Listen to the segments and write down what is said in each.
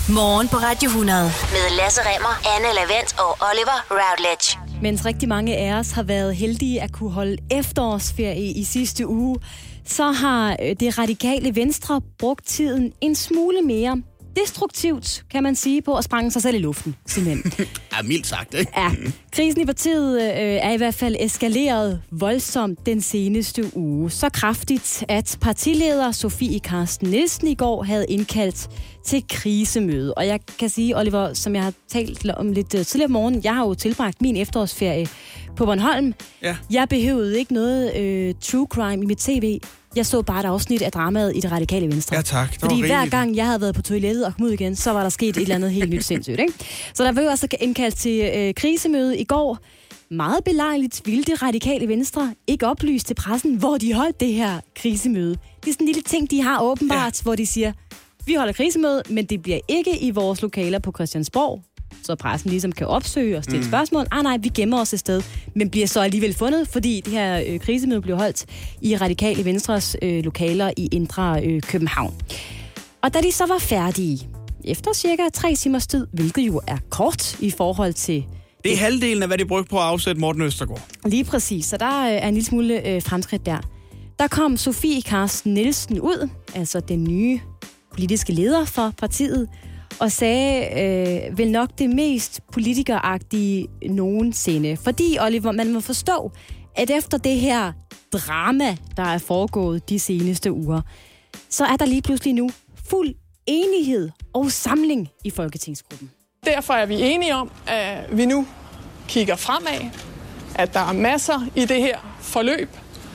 Morgen på Radio 100 med Lasse Remmer, Anne Lavent og Oliver Routledge. Mens rigtig mange af os har været heldige at kunne holde efterårsferie i sidste uge, så har det radikale Venstre brugt tiden en smule mere destruktivt, kan man sige, på at sprænge sig selv i luften, simpelthen. Ja, mildt sagt, ikke? Ja, krisen i partiet er i hvert fald eskaleret voldsomt den seneste uge. Så kraftigt, at partileder Sofie Carsten Nielsen i går havde indkaldt til krisemøde. Og jeg kan sige, Oliver, som jeg har talt om lidt tidligere om morgenen, jeg har jo tilbragt min efterårsferie på Bornholm. Ja. Jeg behøvede ikke noget true crime i mit tv. Jeg så bare et afsnit af dramaet i det radikale Venstre. Ja, tak. Fordi hver gang jeg havde været på toilettet og kom ud igen, så var der sket et eller andet helt nyt sindssygt, ikke? Så der var jo også indkaldt til krisemøde i går. Meget belejligt ville det radikale Venstre ikke oplyse til pressen, hvor de holdt det her krisemøde. Det er sådan en lille ting, de har åbenbart, hvor de siger, vi holder krisemøde, men det bliver ikke i vores lokaler på Christiansborg, så pressen ligesom kan opsøge og stille spørgsmål. Nej, vi gemmer os et sted, men bliver så alligevel fundet, fordi det her krisemøde blev holdt i radikale Venstres lokaler i indre København. Og da de så var færdige, efter cirka 3 timers tid, hvilket jo er kort i forhold til... Det er halvdelen af, hvad de brugte på at afsætte Morten Østergaard. Lige præcis, så der er en lille smule fremskridt der. Der kom Sofie Carsten Nielsen ud, altså den nye politiske leder for partiet, og sagde vel nok det mest politikeragtige nogensinde. Fordi, Oliver, man må forstå, at efter det her drama, der er foregået de seneste uger, så er der lige pludselig nu fuld enighed og samling i Folketingsgruppen. Derfor er vi enige om, at vi nu kigger fremad, at der er masser i det her forløb,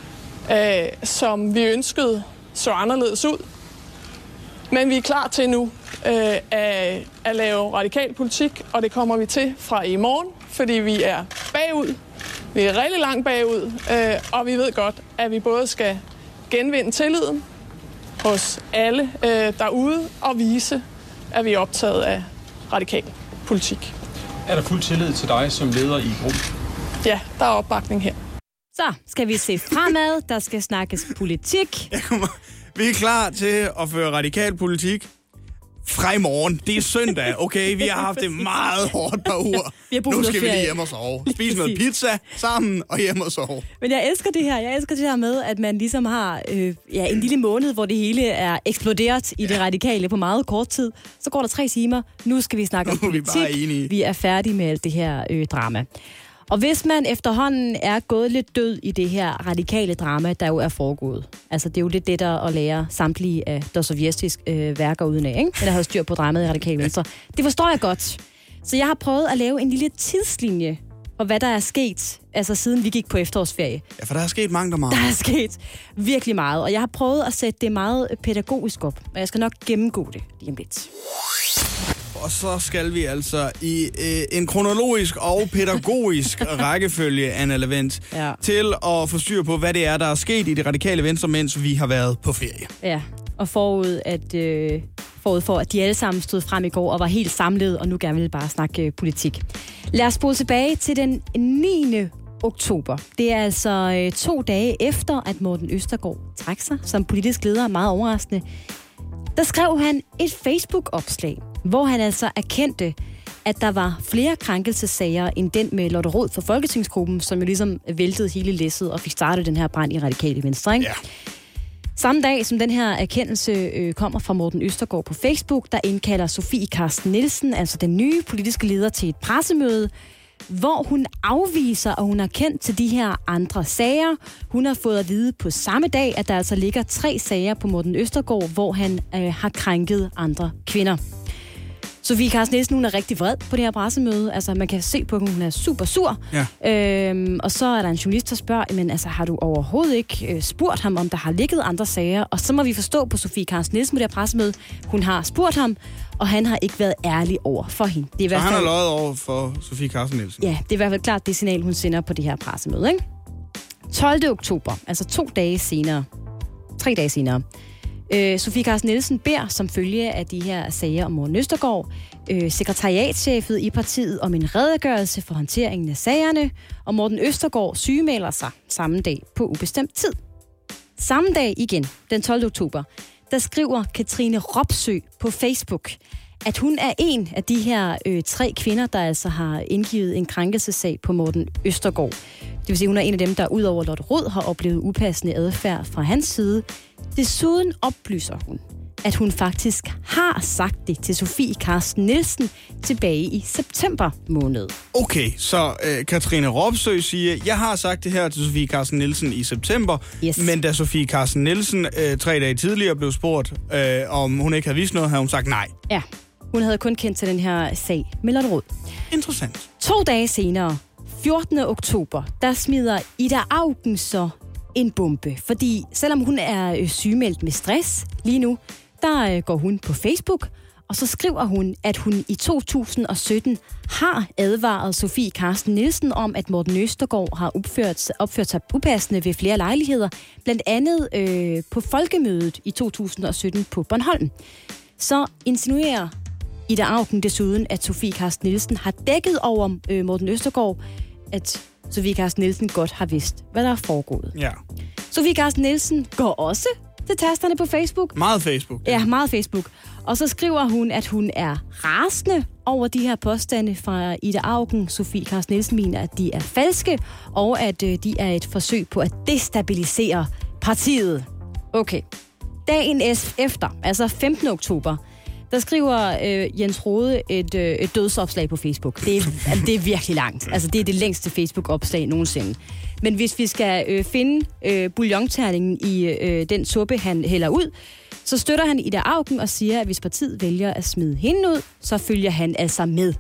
som vi ønskede så anderledes ud. Men vi er klar til nu at lave radikal politik, og det kommer vi til fra i morgen, fordi vi er bagud. Vi er rigtig langt bagud, og vi ved godt, at vi både skal genvinde tilliden hos alle derude og vise, at vi er optaget af radikal politik. Er der fuld tillid til dig som leder i gruppen? Ja, der er opbakning her. Så skal vi se fremad, der skal snakkes politik. Vi er klar til at føre radikal politik fra i morgen. Det er søndag, okay? Vi har haft det meget hårdt par uger. Nu skal vi lige hjem og sove. Spise noget pizza sammen og hjem og sove. Men jeg elsker det her. Jeg elsker det her med, at man ligesom har en lille måned, hvor det hele er eksploderet i det radikale på meget kort tid. Så går der 3 timer. Nu skal vi snakke om politik. Vi er færdige med alt det her drama. Og hvis man efterhånden er gået lidt død i det her radikale drama, der jo er foregået. Altså det er jo lidt det, der at lære samtlige af Dostojevskijs værker udenaf, ikke? Den der har styr på dramaet i radikale Venstre. Det forstår jeg godt. Så jeg har prøvet at lave en lille tidslinje for, hvad der er sket, altså siden vi gik på efterårsferie. Ja, for der er sket mange, Der er sket virkelig meget, og jeg har prøvet at sætte det meget pædagogisk op, og jeg skal nok gennemgå det lige om lidt. Og så skal vi altså i en kronologisk og pædagogisk rækkefølge, Anne Lavent, til at få styr på, hvad det er, der er sket i det radikale Venstre, mens vi har været på ferie. Ja, og forud for, at de alle sammen stod frem i går og var helt samlet, og nu gerne vil bare snakke politik. Lad os spole tilbage til den 9. oktober. Det er altså 2 dage efter, at Morten Østergaard trak sig som politisk leder, meget overraskende. Der skrev han et Facebook-opslag, hvor han altså erkendte, at der var flere krænkelsesager end den med Lotte Rod for Folketingsgruppen, som jo ligesom væltede hele læsset og fik startet den her brand i radikale Venstre, ikke? Ja. Samme dag, som den her erkendelse kommer fra Morten Østergaard på Facebook, der indkalder Sofie Carsten Nielsen, altså den nye politiske leder, til et pressemøde, hvor hun afviser, og hun har kendt til de her andre sager. Hun har fået at vide på samme dag, at der altså ligger 3 sager på Morten Østergaard, hvor han har krænket andre kvinder. Sofie Carsten Nielsen, hun er rigtig vred på det her pressemøde. Altså, man kan se på, at hun er super sur. Ja. Og så er der en journalist, der spørger, men altså, har du overhovedet ikke spurgt ham, om der har ligget andre sager? Og så må vi forstå på Sofie Carsten Nielsen på det her pressemøde, hun har spurgt ham, og han har ikke været ærlig over for hende. Det er så han har løjet over for Sofie Carsten Nielsen? Ja, det er i hvert fald klart det signal, hun sender på det her pressemøde, ikke? 12. oktober, altså 3 dage senere, Sofie Carsten Nielsen beder som følge af de her sager om Morten Østergaard sekretariatschefet i partiet om en redegørelse for håndteringen af sagerne, og Morten Østergaard sygemelder sig samme dag på ubestemt tid. Samme dag igen, den 12. oktober, der skriver Katrine Robsøe på Facebook, at hun er en af de her 3 kvinder, der altså har indgivet en krænkelsessag på Morten Østergaard. Det vil sige, hun er en af dem, der udover Lotte Rod har oplevet upassende adfærd fra hans side. Desuden oplyser hun, at hun faktisk har sagt det til Sofie Carsten Nielsen tilbage i september måned. Okay, så Katrine Robsøe siger, jeg har sagt det her til Sofie Carsten Nielsen i september, men da Sofie Carsten Nielsen 3 dage tidligere blev spurgt, om hun ikke havde vist noget, havde hun sagt nej. Ja, hun havde kun kendt til den her sag med Lotte Rod. Interessant. 2 dage senere, 14. oktober, der smider Ida Auken så en bombe. Fordi selvom hun er sygemeldt med stress lige nu, der går hun på Facebook, og så skriver hun, at hun i 2017 har advaret Sofie Carsten Nielsen om, at Morten Østergaard har opført sig upassende ved flere lejligheder, blandt andet på folkemødet i 2017 på Bornholm. Så insinuerer Ida Auken desuden, at Sofie Carsten Nielsen har dækket over Morten Østergaard, at Sofie Carsten Nielsen godt har vidst, hvad der er foregået. Ja. Sofie Carsten Nielsen går også til tasterne på Facebook. Meget Facebook. Ja, meget Facebook. Og så skriver hun, at hun er rasende over de her påstande fra Ida Auken. Sofie Carsten Nielsen mener, at de er falske, og at de er et forsøg på at destabilisere partiet. Okay. Dagen efter, altså 15. oktober, der skriver Jens Rode et dødsopslag på Facebook. Det er virkelig langt. Altså, det er det længste Facebook-opslag nogensinde. Men hvis vi skal finde bouillonterningen i den suppe, han hælder ud, så støtter han Ida Auken og siger, at hvis partiet vælger at smide hende ud, så følger han altså med.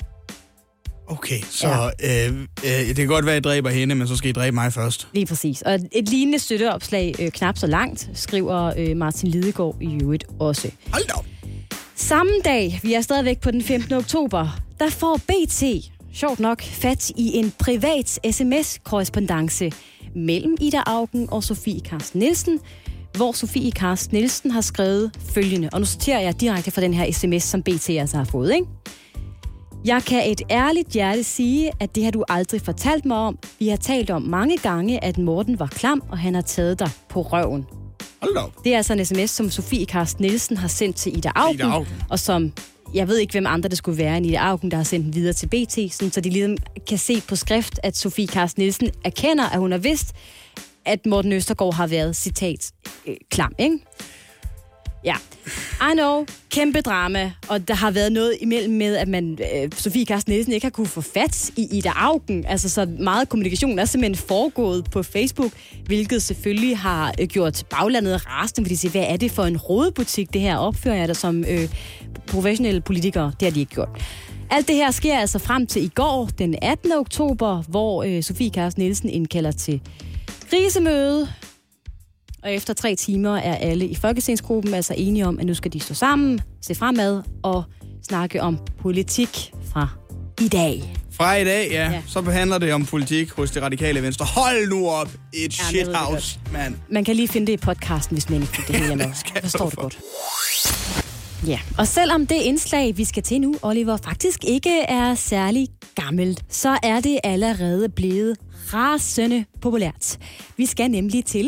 Okay, så det kan godt være, at I dræber hende, men så skal I dræbe mig først. Lige præcis. Og et lignende støtteopslag, knap så langt, skriver Martin Lidegaard i øvrigt også. Hold da op. Samme dag, vi er stadigvæk på den 15. oktober, der får BT, sjovt nok, fat i en privat sms-korrespondance mellem Ida Auken og Sofie Carsten Nielsen, hvor Sofie Carsten Nielsen har skrevet følgende, og nu citerer jeg direkte fra den her sms, som BT altså har fået, ikke? Jeg kan et ærligt hjerte sige, at det har du aldrig fortalt mig om. Vi har talt om mange gange, at Morten var klam, og han har taget dig på røven. Hold da op. Det er altså en sms, som Sofie Carsten Nielsen har sendt til Ida Auken, og som, jeg ved ikke, hvem andre det skulle være end Ida Auken, der har sendt den videre til BT, sådan, så de ligesom kan se på skrift, at Sofie Carsten Nielsen erkender, at hun har vidst, at Morten Østergaard har været, citat, klam, ikke? Ja, I know, kæmpe drama, og der har været noget imellem med, at man, Sofie Carsten Nielsen ikke har kunne få fat i Ida Auken. Altså, så meget kommunikation er simpelthen foregået på Facebook, hvilket selvfølgelig har gjort baglandet rasende, fordi de siger, hvad er det for en rodebutik, det her opfører jeg der som professionelle politikere? Det har de ikke gjort. Alt det her sker altså frem til i går, den 18. oktober, hvor Sofie Carsten Nielsen indkalder til krisemøde. Og efter 3 timer er alle i Folketingsgruppen altså enige om, at nu skal de stå sammen, se fremad og snakke om politik fra i dag. Fra i dag, ja. Så behandler det om politik hos det radikale venstre. Hold nu op! Et shithouse, mand. Man kan lige finde det i podcasten, hvis man ikke får det hele med. Forstår det godt. Ja, og selvom det indslag, vi skal til nu, Oliver, faktisk ikke er særlig gammelt, så er det allerede blevet rasende populært. Vi skal nemlig til...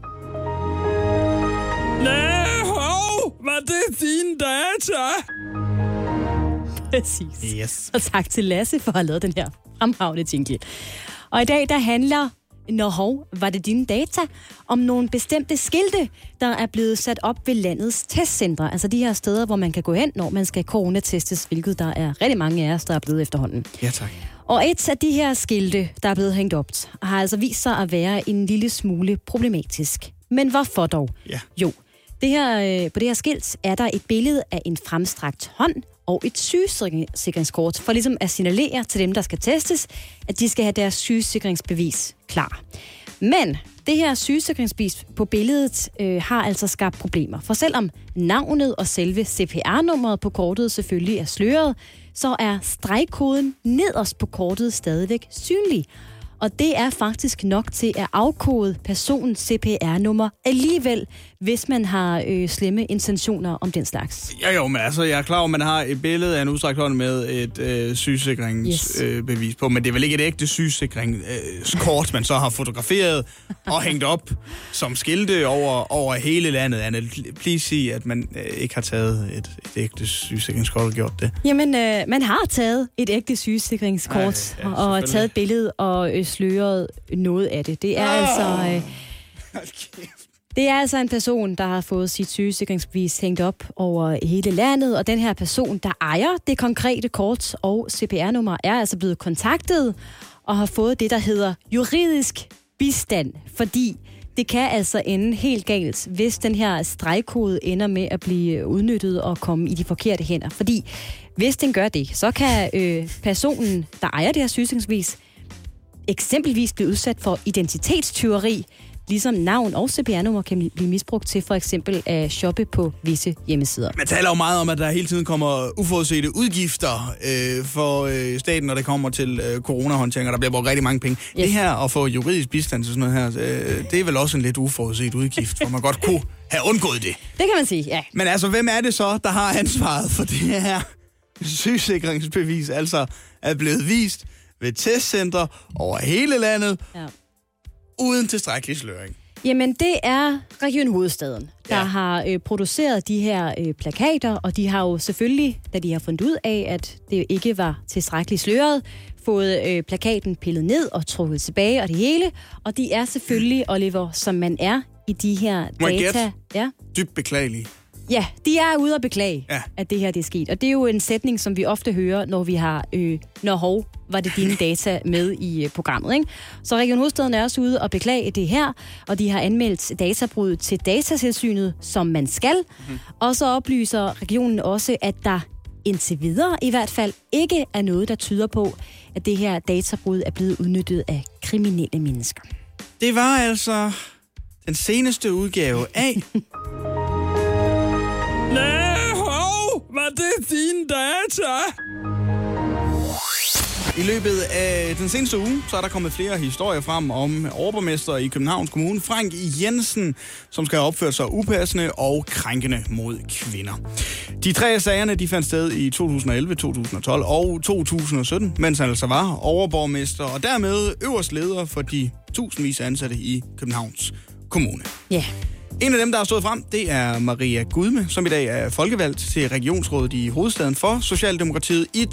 Var det dine data? Præcis. Yes. Og tak til Lasse for at have lavet den her fremragende jingle. Og i dag, der handler, var det dine data, om nogle bestemte skilte, der er blevet sat op ved landets testcentre. Altså de her steder, hvor man kan gå hen, når man skal coronatestes, hvilket der er rigtig mange af os, der er blevet efterhånden. Ja, tak. Og et af de her skilte, der er blevet hængt op, har altså vist sig at være en lille smule problematisk. Men hvorfor dog? Ja. Jo, på det her skilt er der et billede af en fremstrakt hånd og et sygesikringskort, for ligesom at signalere til dem, der skal testes, at de skal have deres sygesikringsbevis klar. Men det her sygesikringsbevis på billedet har altså skabt problemer. For selvom navnet og selve CPR-nummeret på kortet selvfølgelig er sløret, så er stregkoden nederst på kortet stadigvæk synlig. Og det er faktisk nok til at afkode personens CPR-nummer alligevel, hvis man har slemme intentioner om den slags. Jo, men altså, jeg er klar over, at man har et billede af en udstrakt hånd med et sygesikringsbevis på, men det er vel ikke et ægte sygesikringskort, man så har fotograferet og hængt op som skilte over hele landet. Anna, please sige, at man ikke har taget et ægte sygesikringskort og gjort det. Jamen, man har taget et ægte sygesikringskort og taget et billede og sløret noget af det. Det er altså en person, der har fået sit sygesikringsbevis hængt op over hele landet, og den her person, der ejer det konkrete kort og CPR-nummer, er altså blevet kontaktet og har fået det, der hedder juridisk bistand, fordi det kan altså ende helt galt, hvis den her stregkode ender med at blive udnyttet og komme i de forkerte hænder. Fordi hvis den gør det, så kan personen, der ejer det her sygesikringsbevis, eksempelvis blive udsat for identitetstyveri, ligesom navn og CPR-nummer kan blive misbrugt til for eksempel at shoppe på visse hjemmesider. Man taler jo meget om, at der hele tiden kommer uforudsete udgifter for staten, når det kommer til coronahåndtering, og der bliver brugt rigtig mange penge. Yes. Det her at få juridisk bistand til sådan noget her, det er vel også en lidt uforudset udgift, hvor man godt kunne have undgået det. Det kan man sige, ja. Men altså, hvem er det så, der har ansvaret for det her sygesikringsbevis, altså er blevet vist ved testcenter over hele landet, uden tilstrækkelig sløring? Jamen, det er Region Hovedstaden, der har produceret de her plakater, og de har jo selvfølgelig, da de har fundet ud af, at det ikke var tilstrækkeligt sløret, fået plakaten pillet ned og trukket tilbage og det hele. Og de er selvfølgelig, Oliver, som man er i de her data. Ja. Dybt beklagelige. Ja, de er ude at beklage, at det her det er sket. Og det er jo en sætning, som vi ofte hører, når vi har, var det dine data med i programmet, ikke? Så Region Hovedstaden er også ude og beklage det her, og de har anmeldt databrud til Datatilsynet, som man skal. Og så oplyser regionen også, at der indtil videre i hvert fald ikke er noget, der tyder på, at det her databrud er blevet udnyttet af kriminelle mennesker. Det var altså den seneste udgave af... Var det dine data? I løbet af den seneste uge, så er der kommet flere historier frem om overborgmester i Københavns Kommune, Frank Jensen, som skal have opført sig upassende og krænkende mod kvinder. De tre af sagerne, de fandt sted i 2011, 2012 og 2017, mens han altså var overborgmester og dermed øverst leder for de tusindvis af ansatte i Københavns Kommune. Ja. En af dem, der har stået frem, det er Maria Gudme, som i dag er folkevalgt til regionsrådet i Hovedstaden for Socialdemokratiet i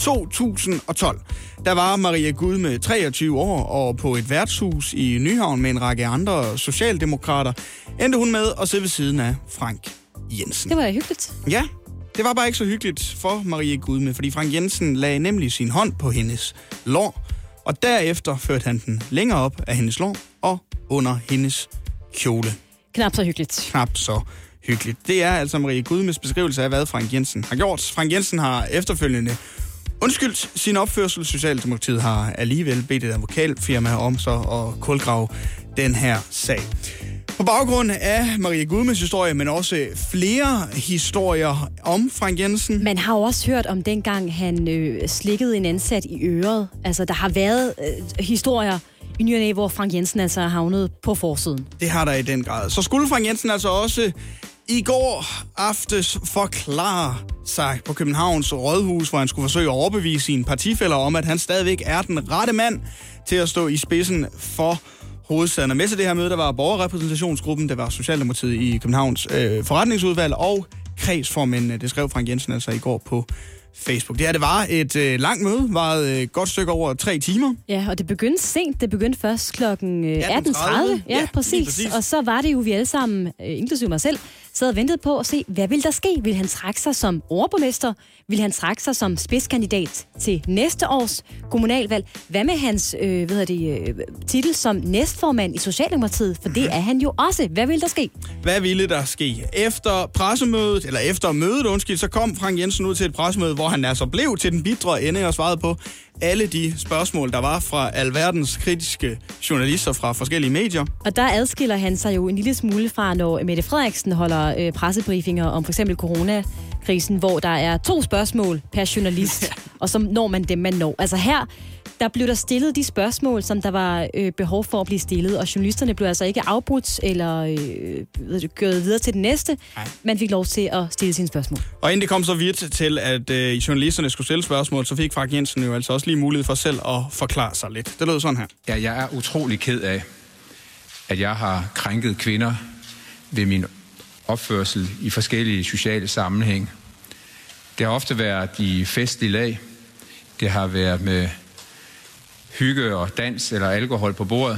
2012. Der var Maria Gudme 23 år, og på et værtshus i Nyhavn med en række andre socialdemokrater endte hun med at sidde ved siden af Frank Jensen. Det var hyggeligt. Ja, det var bare ikke så hyggeligt for Maria Gudme, fordi Frank Jensen lagde nemlig sin hånd på hendes lår, og derefter førte han den længere op af hendes lår og under hendes kjole. Knap så hyggeligt. Knap så hyggeligt. Det er altså Maria Gudmes beskrivelse af, hvad Frank Jensen har gjort. Frank Jensen har efterfølgende undskyldt sin opførsel. Socialdemokratiet har alligevel bedt et advokatfirma om så at kulgrave den her sag. På baggrund af Maria Gudmes historie, men også flere historier om Frank Jensen. Man har jo også hørt om dengang, han slikkede en ansat i øret. Altså, der har været historier i ny og næ, hvor Frank Jensen altså har havnet på forsiden. Det har der i den grad. Så skulle Frank Jensen altså også i går aftes forklare sig på Københavns Rådhus, hvor han skulle forsøge at overbevise sine partifæller om, at han stadigvæk er den rette mand til at stå i spidsen for Hovedstaden. Og med til det her møde, der var borgerrepræsentationsgruppen, der var Socialdemokratiet i Københavns forretningsudvalg og kredsformændene. Det skrev Frank Jensen altså i går på Facebook. Det var et langt møde, var et godt stykke over 3 timer. Ja, og det begyndte sent. Det begyndte først klokken 18.30. Ja, præcis. Og så var det jo, vi alle sammen, inklusive mig selv, sad og ventede på at se, hvad ville der ske? Vil han trække sig som overborgmester? Vil han trække sig som spidskandidat til næste års kommunalvalg? Hvad med hans titel som næstformand i Socialdemokratiet? For det er han jo også. Hvad ville der ske? Hvad ville der ske? Efter mødet, så kom Frank Jensen ud til et pressemøde, hvor han altså blev til den bitre ende og svarede på alle de spørgsmål, der var fra alverdens kritiske journalister fra forskellige medier. Og der adskiller han sig jo en lille smule fra, når Mette Frederiksen holder pressebriefinger om for eksempel coronakrisen, hvor der er 2 spørgsmål per journalist, og så når man dem, man når. Altså her, der blev der stillet de spørgsmål, som der var behov for at blive stillet, og journalisterne blev altså ikke afbrudt eller gået videre til den næste. Nej. Man fik lov til at stille sine spørgsmål. Og inden det kom så vidt til, at journalisterne skulle stille spørgsmål, så fik Frank Jensen jo altså også lige mulighed for selv at forklare sig lidt. Det lød sådan her. Ja, jeg er utrolig ked af, at jeg har krænket kvinder ved min opførsel i forskellige sociale sammenhæng. Det har ofte været i festlige lag. Det har været med hygge og dans eller alkohol på bordet.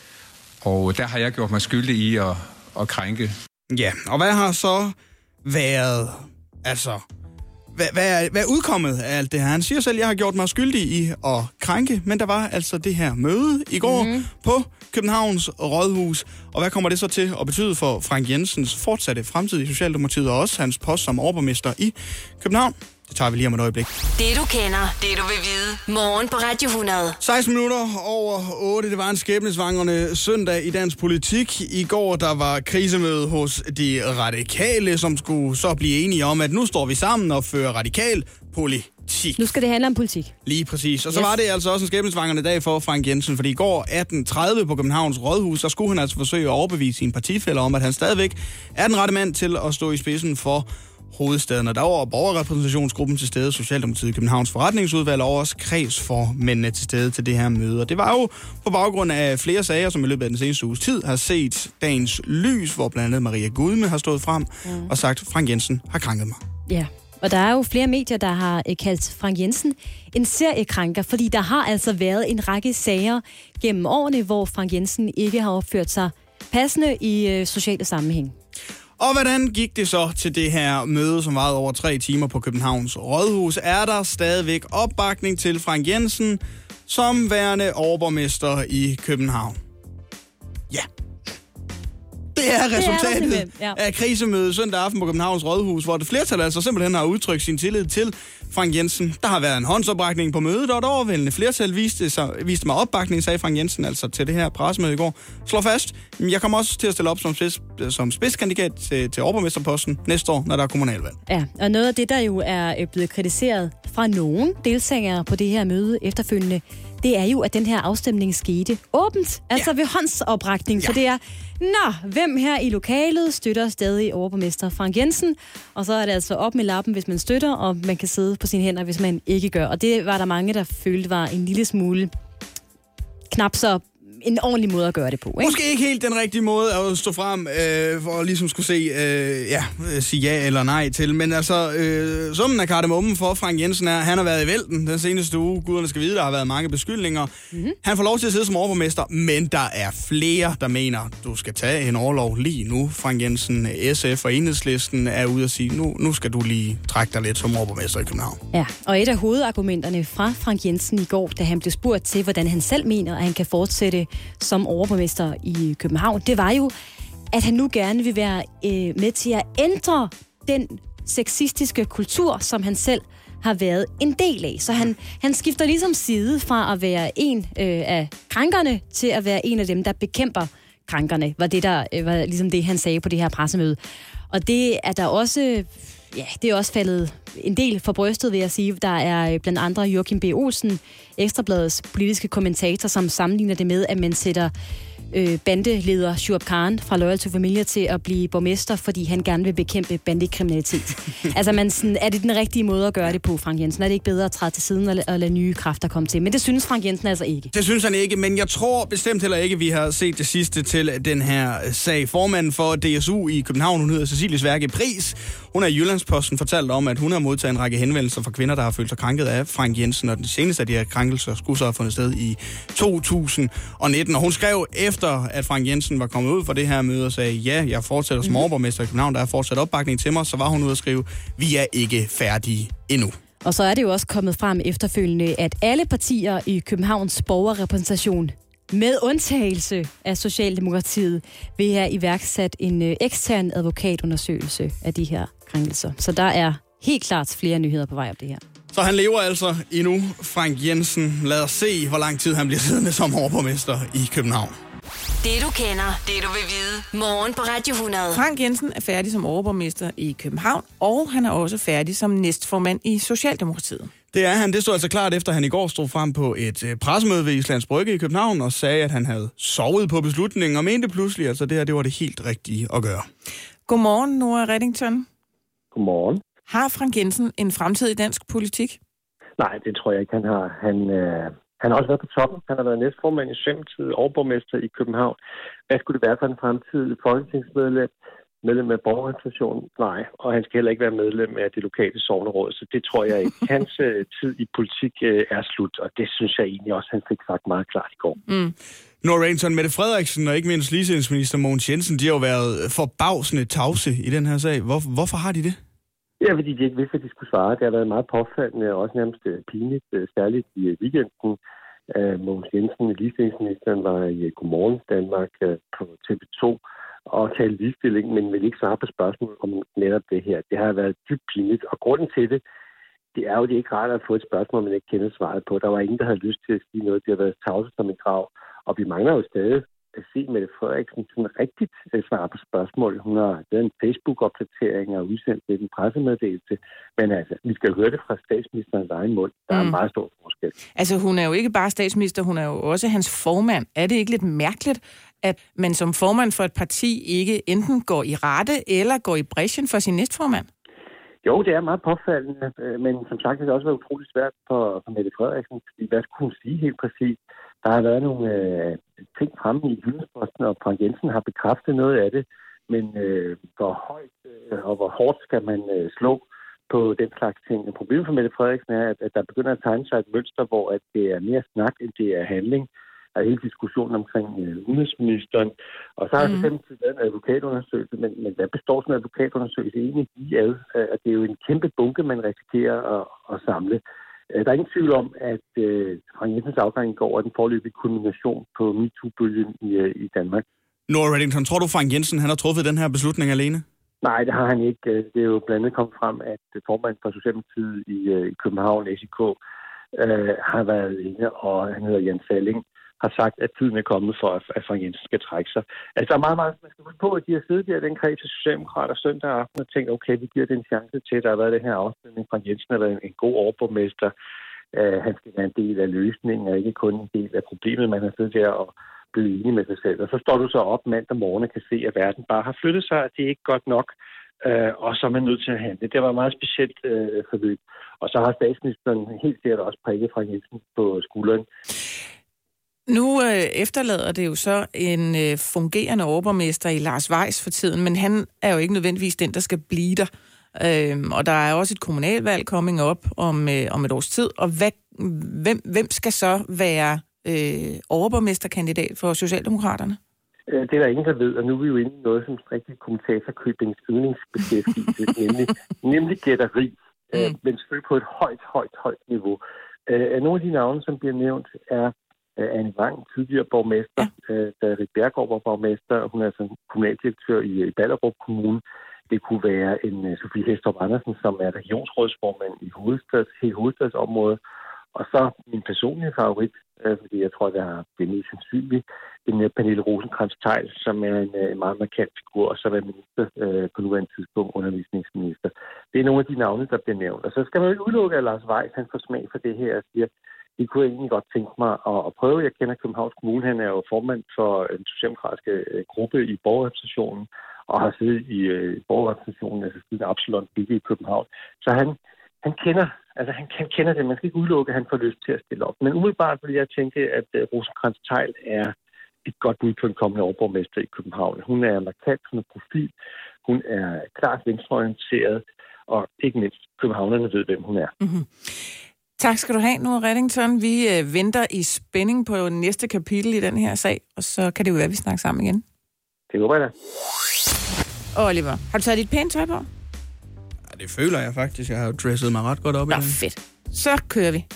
Og der har jeg gjort mig skyldig i at krænke. Ja, og hvad har så været, altså, hvad er udkommet af alt det her? Han siger selv, at jeg har gjort mig skyldig i at krænke, men der var altså det her møde i går på Københavns Rådhus. Og hvad kommer det så til at betyde for Frank Jensens fortsatte fremtid i Socialdemokratiet og også hans post som overborgmester i København? Det tager vi lige om et øjeblik. Det du kender, det du vil vide. Morgen på Radio 100. 16 minutter over 8. Det var en skæbnesvangerne søndag i dansk politik. I går der var krisemøde hos de radikale, som skulle så blive enige om, at nu står vi sammen og fører radikal politik. Nu skal det handle om politik. Lige præcis. Og så var det altså også en skæbnesvangerne dag for Frank Jensen, fordi i går 18.30 på Københavns Rådhus, der skulle han altså forsøge at overbevise sine partifæller om, at han stadigvæk er den rette mand til at stå i spidsen for hovedstaden. Og der var borgerrepræsentationsgruppen til stede, Socialdemokratiet i Københavns forretningsudvalg og også kredsformændene til stede til det her møde. Og det var jo på baggrund af flere sager, som i løbet af den seneste uges tid har set dagens lys, hvor blandt andet Maria Gudme har stået frem og sagt, Frank Jensen har krænket mig. Ja. Og der er jo flere medier, der har kaldt Frank Jensen en seriekrænker, fordi der har altså været en række sager gennem årene, hvor Frank Jensen ikke har opført sig passende i sociale sammenhæng. Og hvordan gik det så til det her møde, som varede over 3 timer på Københavns Rådhus? Er der stadigvæk opbakning til Frank Jensen som værende overborgmester i København? Ja. Det er resultatet af krisemødet søndag aften på Københavns Rådhus, hvor det flertal altså simpelthen har udtrykt sin tillid til Frank Jensen. Der har været en håndsoprækning på mødet, og et overvældende flertal viste mig opbakning, sagde Frank Jensen altså til det her pressemøde i går. Slår fast, jeg kommer også til at stille op som spidskandidat til overborgmesterposten næste år, når der er kommunalvalg. Ja, og noget af det, der jo er blevet kritiseret fra nogen deltagere på det her møde efterfølgende, det er jo, at den her afstemning skete åbent, altså ved håndsoprækning. Så det er, hvem her i lokalet støtter stadig overborgmester Frank Jensen? Og så er det altså op med lappen, hvis man støtter, og man kan sidde på sine hænder, hvis man ikke gør. Og det var der mange, der følte var en lille smule knap så en ordentlig måde at gøre det på, ikke? Måske ikke helt den rigtige måde at stå frem for at ligesom skulle sige ja eller nej til. Men altså, summen af kardemommen for Frank Jensen er, han har været i vælten den seneste uge. Guderne skal vide, der har været mange beskyldninger. Han får lov til at sidde som overborgmester, men der er flere, der mener, du skal tage en orlov lige nu. Frank Jensen, SF og Enhedslisten er ude at sige, nu skal du lige trække dig lidt som overborgmester i København. Ja, og et af hovedargumenterne fra Frank Jensen i går, da han blev spurgt til, hvordan han selv mener, at han kan fortsætte som overborgmester i København, det var jo, at han nu gerne vil være med til at ændre den sexistiske kultur, som han selv har været en del af. Så han skifter ligesom side fra at være en af krænkerne til at være en af dem, der bekæmper krænkerne, var ligesom det, han sagde på det her pressemøde. Og det er der også, det er også faldet en del for brystet, vil jeg sige. Der er blandt andre Joachim B. Olsen, Ekstrabladets politiske kommentator, som sammenligner det med, at man sætter bandeleder Shuaib Khan fra Loyal to Familia til at blive borgmester, fordi han gerne vil bekæmpe bandekriminalitet. Altså, er det den rigtige måde at gøre det på, Frank Jensen? Er det ikke bedre at træde til siden og lade nye kræfter komme til? Men det synes Frank Jensen altså ikke. Det synes han ikke, men jeg tror bestemt heller ikke, vi har set det sidste til den her sag. Formanden for DSU i København, hun hedder Cecilie Sværke Pris. Hun er i Jyllandsposten fortalt om, at hun har modtaget en række henvendelser fra kvinder, der har følt sig krænket af Frank Jensen, og den seneste af de her krænkelser skulle så have fundet sted i 2019. Og hun skrev efter, at Frank Jensen var kommet ud fra det her møde og sagde, ja, jeg fortsætter som overborgmester i København, der er fortsat opbakning til mig, så var hun ude at skrive, vi er ikke færdige endnu. Og så er det jo også kommet frem efterfølgende, at alle partier i Københavns borgerrepræsentation, med undtagelse af Socialdemokratiet, vil have iværksat en ekstern advokatundersøgelse af de her krænkelser. Så der er helt klart flere nyheder på vej op det her. Så han lever altså endnu, Frank Jensen. Lad os se, hvor lang tid han bliver siddende som overborgmester i København. Det du kender, det du vil vide. Morgen på Radio 100. Frank Jensen er færdig som overborgmester i København, og han er også færdig som næstformand i Socialdemokratiet. Det er han. Det stod altså klart efter, han i går stod frem på et pressemøde ved Islands Brygge i København og sagde, at han havde sovet på beslutningen og mente pludselig, altså det her, det var det helt rigtige at gøre. Godmorgen, Nora Reddington. Godmorgen. Har Frank Jensen en fremtid i dansk politik? Nej, det tror jeg ikke, han har. Han har også været på toppen. Han har været næstformand i Socialdemokratiet, overborgmester i København. Hvad skulle det være for en fremtid folketingsmedlem? Medlem af borgerrepræsentationen? Nej, og han skal heller ikke være medlem af det lokale sogneråd, så det tror jeg ikke. Hans tid i politik er slut, og det synes jeg egentlig også, han fik sagt meget klart i går. Nora Reddington, Mette Frederiksen og ikke mindst ligestillingsminister Mogens Jensen, de har jo været forbavsende tavse i den her sag. Hvorfor har de det? Ja, fordi de ikke vidste, at de skulle svare. Det har været meget påfaldende og også nærmest pinligt, særligt i weekenden. Mogens Jensen, ligestillingsministeren, var i Godmorgen Danmark på TV2 og talte ligestilling, men ville ikke svare på spørgsmål om netop det her. Det har været dybt pinligt, og grunden til det er jo, det er ikke rart at få et spørgsmål, man ikke kender svaret på. Der var ingen, der havde lyst til at sige noget. Det har været tavse som en grav, og vi mangler jo stadig at se Mette Frederiksen sådan rigtigt svare på spørgsmål. Hun har lavet en Facebook-opdatering og udsendt lidt en pressemeddelelse. Men altså, vi skal høre det fra statsministerens egen mund. Der er en meget stor forskel. Altså, hun er jo ikke bare statsminister, hun er jo også hans formand. Er det ikke lidt mærkeligt, at man som formand for et parti ikke enten går i rette eller går i brechen for sin næstformand? Jo, det er meget påfaldende, men som sagt, det har også været utroligt svært for Mette Frederiksen. Hvad skulle hun sige helt præcis? Der har været nogle ting fremme i Jyllandsposten, og Frank Jensen har bekræftet noget af det, men hvor højt og hvor hårdt skal man slå på den slags ting. Problemet for Mette Frederiksen er, at der begynder at tegne sig et mønster, hvor at det er mere snak, end det er handling. Der er hele diskussionen omkring udenrigsministeren, og så har der simpelthen været en advokatundersøgelse, men hvad består sådan en advokatundersøgelse egentlig i ad? At det er jo en kæmpe bunke, man risikerer at samle. Der er ingen tvivl om, at Frank Jensens afgang i går er den foreløbige kulmination på MeToo-bølgen i Danmark. Nora Reddington, tror du, Frank Jensen han har truffet den her beslutning alene? Nej, det har han ikke. Det er jo blandt andet kommet frem, at formanden for Socialdemokratiet i København, SIK, har været inde, og han hedder Jan Salling, har sagt, at tiden er kommet for, at Frank Jensen skal trække sig. Altså, der er meget, man skal huske på, at de har siddet der i den kreds af socialdemokrater søndag aften og tænkt, okay, vi giver det en chance til, der har været den her afstemning. Frank Jensen har været en god overborgmester. Han skal være en del af løsningen, og ikke kun en del af problemet. Man har siddet der og blevet enig med sig selv. Og så står du så op mandag morgen og kan se, at verden bare har flyttet sig, at det er ikke godt nok. Og så er man nødt til at handle. Det var et meget specielt forløb. Og så har statsministeren helt sikkert også prikket Frank Jensen på skulderen. Nu efterlader det jo så en fungerende overborgmester i Lars Weiss for tiden, men han er jo ikke nødvendigvis den, der skal blive der. Og der er også et kommunalvalg coming up om et års tid. Og hvem skal så være overborgmesterkandidat for Socialdemokraterne? Det er der ingen, der ved, og nu er vi jo inde i noget som rigtig kommentatorkøbings yndlingsbeskæftigelse, nemlig gætteri, men selvfølgelig på et højt niveau. Nogle af de navne, som bliver nævnt, er Anne Vang, tidligere borgmester, da Rik Bjergård var borgmester, og hun er altså kommunaldirektør i Ballerup Kommune. Det kunne være en Sofie Hæstrup Andersen, som er regionsrådsformand i hovedstadsområdet. Og så min personlige favorit, fordi jeg tror, det har det mest sandsynligt, en Pernille Rosenkrantz-Theil, som er en meget markant figur, og så er minister på nuværende tidspunkt undervisningsminister. Det er nogle af de navne, der bliver nævnt. Og så skal man jo ikke udelukke, at Lars Weiss, han får smag for det her og siger, det kunne jeg egentlig godt tænke mig at prøve. Jeg kender Københavns Kommune. Han er jo formand for en socialdemokratiske gruppe i borgerrepræsentationen og har siddet i borgerrepræsentationen, altså siden Absalon bygge i København. Så han kender det. Man skal ikke udelukke, at han får lyst til at stille op. Men umiddelbart vil jeg tænke, at Rosenkrantz-Theil er et godt bud på en kommende overborgmester i København. Hun er markant, hun er profil, hun er klart venstreorienteret, og ikke mindst københavnerne ved, hvem hun er. Mm-hmm. Tak skal du have, Nora Reddington. Vi venter i spænding på næste kapitel i den her sag, og så kan det jo være, at vi snakker sammen igen. Det håber jeg da. Oliver, har du taget dit pæne tøj på? Ja, det føler jeg faktisk. Jeg har jo dresset mig ret godt op i den. Fedt. Så kører vi.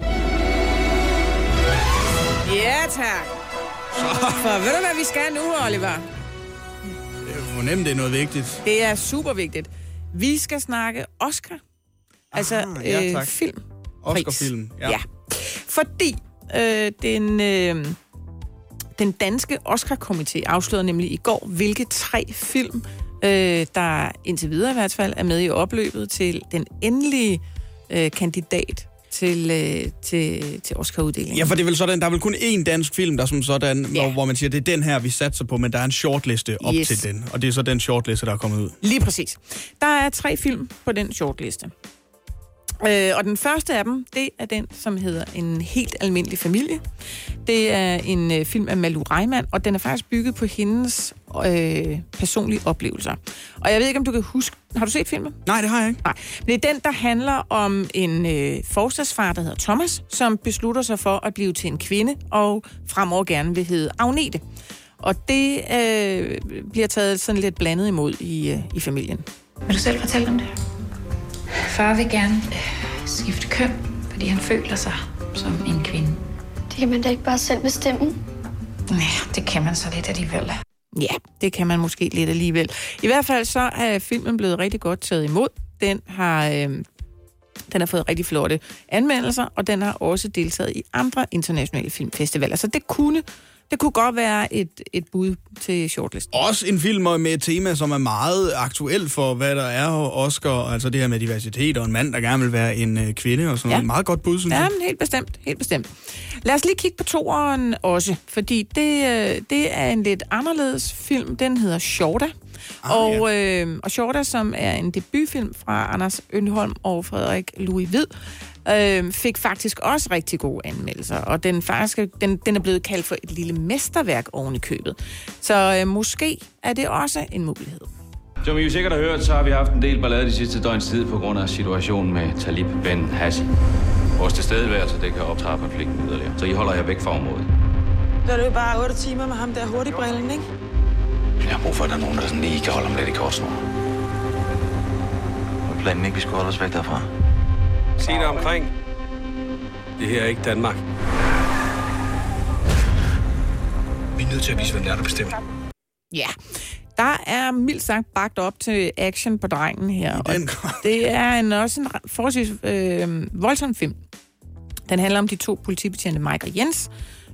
Ja, tak. For ved du, hvad vi skal nu, Oliver? Det er fornemt, det er noget vigtigt. Det er super vigtigt. Vi skal snakke Oscar. Altså film. Oscar-film, ja. Fordi den danske Oscar-komité afslørede nemlig i går, hvilke 3 film, der indtil videre i hvert fald er med i opløbet til den endelige kandidat til Oscar-uddelingen. Ja, for det er vel sådan, der er vel kun én dansk film, der som sådan, hvor man siger, det er den her, vi satser på, men der er en shortliste op til den. Og det er så den shortliste, der er kommet ud. Lige præcis. Der er 3 film på den shortliste. Og den første af dem, det er den, som hedder En helt almindelig familie. Det er en film af Malou Reimann, og den er faktisk bygget på hendes personlige oplevelser. Og jeg ved ikke, om du kan huske... Har du set filmen? Nej, det har jeg ikke. Nej, men det er den, der handler om en forstadsfar, der hedder Thomas, som beslutter sig for at blive til en kvinde, og fremover gerne vil hedde Agnete. Og det bliver taget sådan lidt blandet imod i familien. Vil du selv fortælle om det? Far vil gerne skifte køn, fordi han føler sig som en kvinde. Det kan man da ikke bare selv bestemme. Nej, det kan man så lidt alligevel. Ja, det kan man måske lidt alligevel. I hvert fald så er filmen blevet rigtig godt taget imod. Den har fået rigtig flotte anmeldelser, og den har også deltaget i andre internationale filmfestivaler. Så det kunne godt være et bud til shortlisten. Også en film med et tema, som er meget aktuelt for, hvad der er Oscar. Altså det her med diversitet og en mand, der gerne vil være en kvinde og sådan noget. Meget godt bud, synes jeg. Ja, men helt bestemt. Lad os lige kigge på toeren også, fordi det er en lidt anderledes film. Den hedder Shorta. Og Shorta, som er en debutfilm fra Anders Øndholm og Frederik Louis Hvid, fik faktisk også rigtig gode anmeldelser, og den er blevet kaldt for et lille mesterværk oven i købet. Så måske er det også en mulighed. Som I jo sikkert har hørt, så har vi haft en del ballade de sidste døgns tid på grund af situationen med Talib Ben Hassi. Vores tilstedeværelse, det kan optrappe konflikten yderligere, så I holder jer væk fra området. Så er det jo bare 8 timer med ham der hurtigbrillen, ikke? Jeg har brug for, at der er nogen, der sådan lige kan holde ham lidt i korsnår. Og planen ikke, vi skulle holde os væk derfra. Se dig omkring. Det her er ikke Danmark. Vi er nødt til at vise, hvem der bestemmer. Ja, der er mildt sagt bagt op til action på drengen her. Og det er også en forholdsvis voldsom film. Den handler om de 2 politibetjente, Mike og Jens,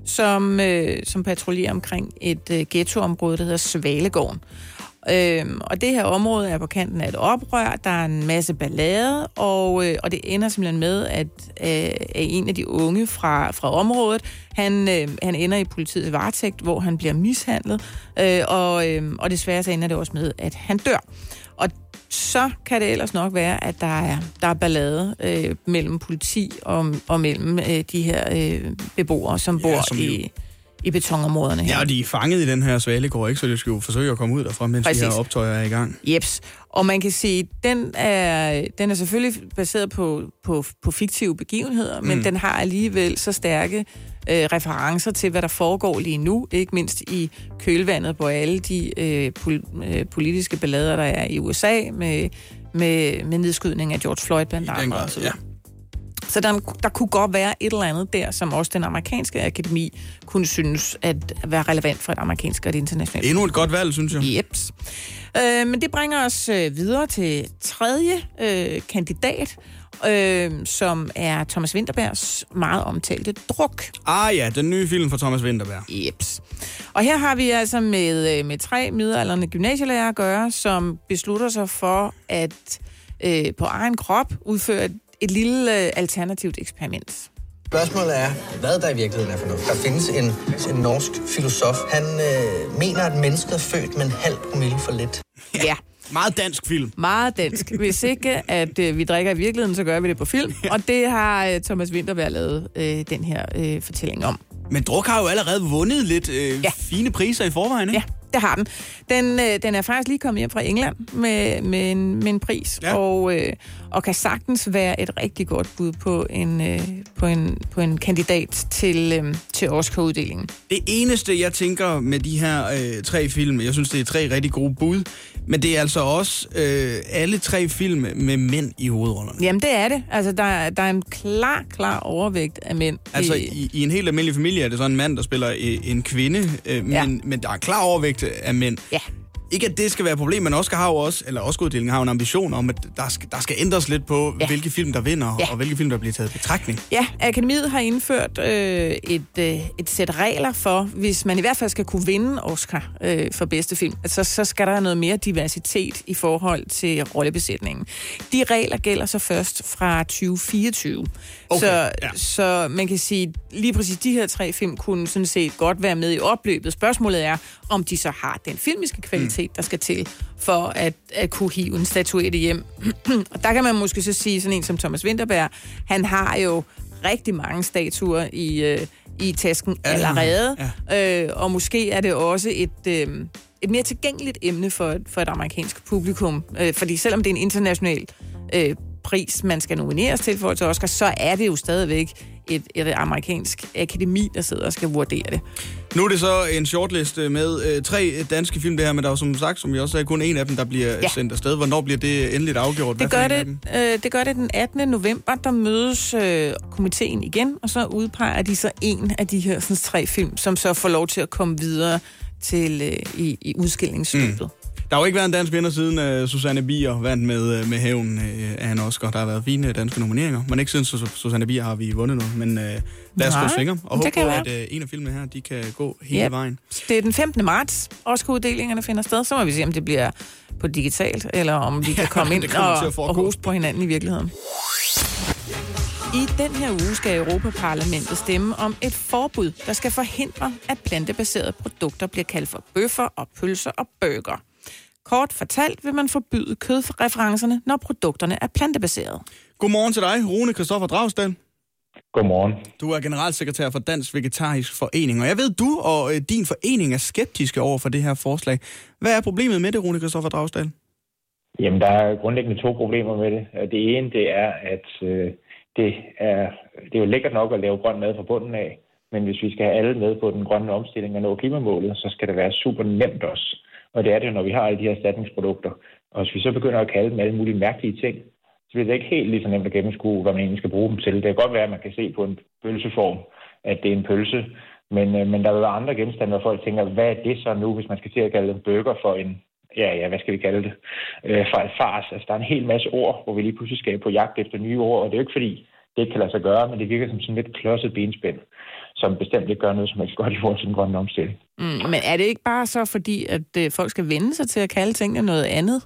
som patruljerer omkring et ghettoområde, der hedder Svalegården. Og det her område er på kanten af et oprør, der er en masse ballade, og det ender simpelthen med, at en af de unge fra området, han ender i politiets varetægt, hvor han bliver mishandlet, og desværre så ender det også med, at han dør. Og så kan det ellers nok være, at der er ballade mellem politi og mellem de her beboere, som bor i betonområderne her. Ja, og de er fanget i den her Svalegård, ikke? Så de skal jo forsøge at komme ud derfra, mens de her optøjer er i gang. Jeps. Og man kan sige, den er selvfølgelig baseret på fiktive begivenheder, men den har alligevel så stærke referencer til, hvad der foregår lige nu, ikke mindst i kølvandet på alle de politiske ballader, der er i USA, med nedskydning af George Floyd blandt andet. Ja. Så der kunne godt være et eller andet der, som også den amerikanske akademi kunne synes at være relevant for et amerikansk og et internationalt. Endnu et godt valg, synes jeg. Jeps. Men det bringer os videre til tredje kandidat, som er Thomas Vinterbergs meget omtalte Druk. Ja, den nye film fra Thomas Vinterberg. Jeps. Og her har vi altså med 3 midaldrende gymnasielærere at gøre, som beslutter sig for at på egen krop udføre et lille alternativt eksperiment. Spørgsmålet er, hvad der i virkeligheden er for noget. Der findes en norsk filosof. Han mener, at mennesket er født med en halv promille for lidt. Ja. Meget dansk film. Meget dansk. Hvis ikke, at vi drikker i virkeligheden, så gør vi det på film. Ja. Og det har Thomas Vinterberg lavet den her fortælling om. Men Druk har jo allerede vundet lidt fine priser i forvejen, ikke? Ja, det har den. Den er faktisk lige kommet hjem fra England med en pris, og kan sagtens være et rigtig godt bud på en kandidat til Oscar-uddelingen. Det eneste, jeg tænker med de her 3 film, jeg synes, det er 3 rigtig gode bud, men det er altså også alle 3 film med mænd i hovedrollerne. Jamen, det er det. Altså, der er en klar overvægt af mænd. Altså, i en helt almindelig familie er det sådan en mand, der spiller en kvinde, men der er en klar overvægt af mænd. Ja. ikke at det skal være et problem, men Oscar-uddelingen har jo en ambition om, at der skal ændres lidt på, hvilke film der vinder, og hvilke film der bliver taget i betragtning. Ja, Akademiet har indført et sæt regler for, hvis man i hvert fald skal kunne vinde Oscar for bedste film, så skal der noget mere diversitet i forhold til rollebesætningen. De regler gælder så først fra 2024. Okay, så man kan sige, lige præcis de her 3 film kunne sådan set godt være med i opløbet. Spørgsmålet er, om de så har den filmiske kvalitet, der skal til, for at kunne hive en statuette hjem. Og der kan man måske så sige, sådan en som Thomas Vinterberg, han har jo rigtig mange statuer i tasken allerede, og måske er det også et mere tilgængeligt emne for et amerikansk publikum, fordi selvom det er en international pris, man skal nomineres til for Oscar, så er det jo stadigvæk et amerikansk akademi, der sidder og skal vurdere det. Nu er det så en shortlist med 3 danske film, det her, men der er jo som sagt, som vi også sagde, kun en af dem, der bliver sendt afsted. Hvornår bliver det endeligt afgjort? Det gør det den 18. november, der mødes komiteen igen, og så udpeger de så en af de her 3 film, som så får lov til at komme videre til i udskillingsløbet. Der har jo ikke været en dansk vinder siden Susanne Bier vandt med Hævn af en Oscar. Der har været fine danske nomineringer, men ikke siden Susanne Bier har vi vundet noget. Men lad os gå svinger og håbe på, at en af filmene her, de kan gå hele vejen. Det er den 15. marts, Oscar-uddelingerne finder sted. Så må vi se, om det bliver på digitalt, eller om vi kan komme ind og hoste på hinanden i virkeligheden. I den her uge skal Europaparlamentet stemme om et forbud, der skal forhindre, at plantebaserede produkter bliver kaldt for bøffer og pølser og burger. Kort fortalt vil man forbyde kødreferencerne, når produkterne er plantebaserede. Godmorgen til dig, Rune Christoffer Dragsdal. Godmorgen. Du er generalsekretær for Dansk Vegetarisk Forening, og jeg ved, du og din forening er skeptiske over for det her forslag. Hvad er problemet med det, Rune Christoffer Dragsdal? Jamen, der er grundlæggende 2 problemer med det. Det ene, det er, at det er jo lækkert nok at lave grøn mad fra bunden af, men hvis vi skal have alle med på den grønne omstilling og nå klimamålet, så skal det være super nemt også. Og det er det, når vi har alle de her erstatningsprodukter. Og hvis vi så begynder at kalde dem alle mulige mærkelige ting, så bliver det ikke helt lige så nemt at gennemskue, hvad man egentlig skal bruge dem til. Det kan godt være, at man kan se på en pølseform, at det er en pølse. Men der vil være andre genstande, hvor folk tænker, hvad er det så nu, hvis man skal til at kalde en burger for en, hvad skal vi kalde det, for et fars. Altså, der er en hel masse ord, hvor vi lige pludselig skal på jagt efter nye ord, og det er jo ikke fordi, det ikke kan lade sig gøre, men det virker som sådan lidt klodset benspænd, som bestemt ikke gør noget som helst godt i forhold til den grønne omstilling. Men er det ikke bare så fordi, at folk skal vende sig til at kalde tingene noget andet?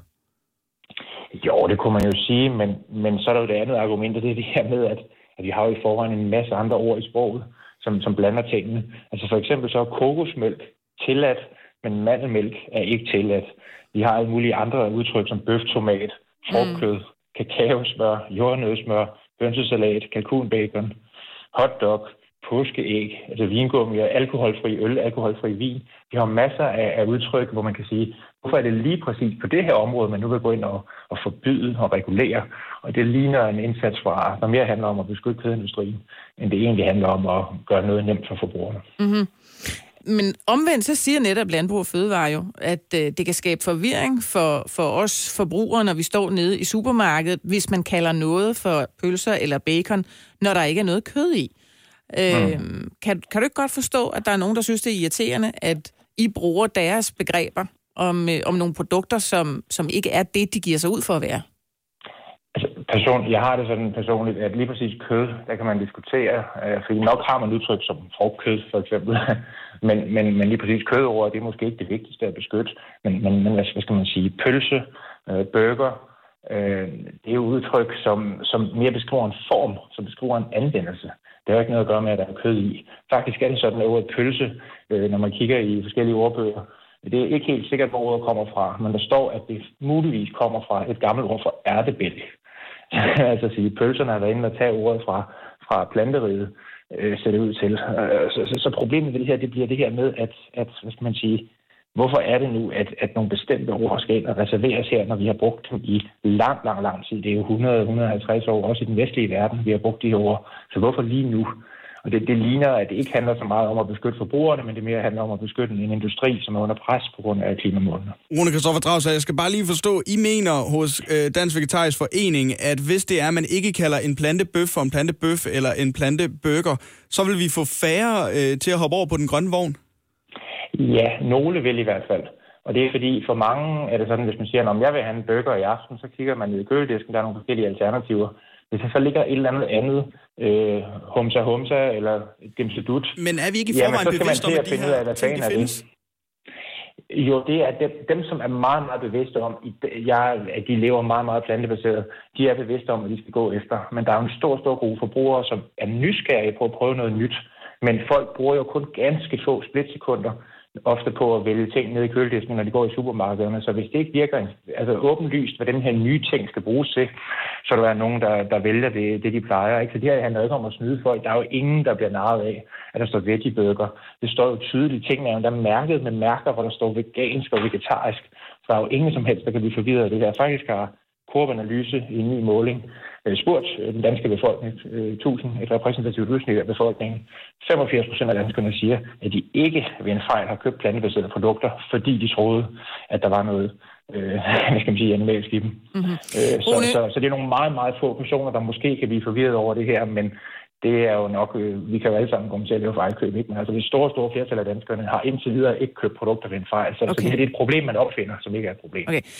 Jo, det kunne man jo sige, men så er der jo det andet argument, og det er det her med, at vi har jo i forvejen en masse andre ord i sproget, som blander tingene. Altså for eksempel så er kokosmælk tilladt, men mandelmælk er ikke tilladt. Vi har alle mulige andre udtryk som bøftomat, frugtkød, kakaosmør, jordnødsmør, hønsesalat, kalkunbacon, hotdog, påskeæg, altså vingummi, alkoholfri øl, alkoholfri vin. Vi har masser af udtryk, hvor man kan sige, hvorfor er det lige præcis på det her område, man nu vil gå ind og forbyde og regulere. Og det ligner en indsats fra, der mere handler om at beskytte kødindustrien, end det egentlig handler om at gøre noget nemt for forbrugerne. Mm-hmm. Men omvendt så siger netop Landbrug og Fødevare jo, at det kan skabe forvirring for os forbrugere, når vi står nede i supermarkedet, hvis man kalder noget for pølser eller bacon, når der ikke er noget kød i. Kan du ikke godt forstå, at der er nogen, der synes, det er irriterende, at I bruger deres begreber om nogle produkter, som ikke er det, de giver sig ud for at være? Altså, jeg har det sådan personligt, at lige præcis kød, der kan man diskutere, fordi nok har man udtryk som frugtkød, for eksempel. men lige præcis kødordet, det er måske ikke det vigtigste at beskytte. Men hvad skal man sige? Pølse, burger, det er jo udtryk, som mere beskriver en form, som beskriver en anvendelse. Det har ikke noget at gøre med, at der er kød i. Faktisk er det sådan, at ordet pølse, når man kigger i forskellige ordbøger, det er ikke helt sikkert, hvor ordet kommer fra, men der står, at det muligvis kommer fra et gammelt ord for ærtebælg. Altså at sige, pølserne har været inde og tage ordet fra planteriget, ser det ud til. Så problemet ved det her, det bliver det her med, at hvad skal man sige, hvorfor er det nu, at nogle bestemte ord skal ind og reserveres her, når vi har brugt dem i lang tid. Det er jo 100-150 år, også i den vestlige verden, vi har brugt de her ord. Så hvorfor lige nu? Og det ligner, at det ikke handler så meget om at beskytte forbrugerne, men det mere handler om at beskytte en industri, som er under pres på grund af klimamålene. Rune Christoffer Dragsdal, jeg skal bare lige forstå, I mener hos Dansk Vegetarisk Forening, at hvis det er, at man ikke kalder en plantebøf for en plantebøf eller en planteburger, så vil vi få færre til at hoppe over på den grønne vogn? Ja, nogle vil i hvert fald. Og det er fordi, for mange er det sådan, hvis man siger, om jeg vil have en burger i aften, så kigger man ned i køledisken, der er nogle forskellige alternativer. Hvis der så ligger et eller andet humsa eller dimsedut, men er vi ikke i forvejen bevidst om, at de her ting, de findes? Jo, det er dem, som er meget, meget bevidste om, at de lever meget, meget plantebaseret. De er bevidste om, at de skal gå efter. Men der er jo en stor, stor gruppe forbrugere, som er nysgerrige på at prøve noget nyt. Men folk bruger jo kun ganske få splitsekunder ofte på at vælge ting ned i køledisken, når de går i supermarkederne. Så hvis det ikke virker åbenlyst, hvad den her nye ting skal bruges til, så er der nogen, der vælger det, de plejer. Ikke? Så det her handler ikke om at snyde folk. Der er jo ingen, der bliver narret af, at der står veggie-burger. Det står jo tydeligt. Tingene er jo der mærket med mærker, hvor der står vegansk og vegetarisk. Så der er jo ingen som helst, der kan blive forvirret af det her. Faktisk har Coop-analyse i en ny måling spurgt den danske befolkning, 1000, et repræsentativt udsnit af befolkningen. 85% af danskerne siger, at de ikke ved en fejl har købt plantebaserede produkter, fordi de troede, at der var noget animalsk i dem. Mm-hmm. Så det er nogle meget, meget få personer, der måske kan blive forvirret over det her, men det er jo nok, vi kan jo alle sammen komme til at lave fejlkøb, ikke? Men altså det store flertal af danskerne har indtil videre ikke købt produkter ved en fejl, så det er et problem, man opfinder, som ikke er et problem. Okay.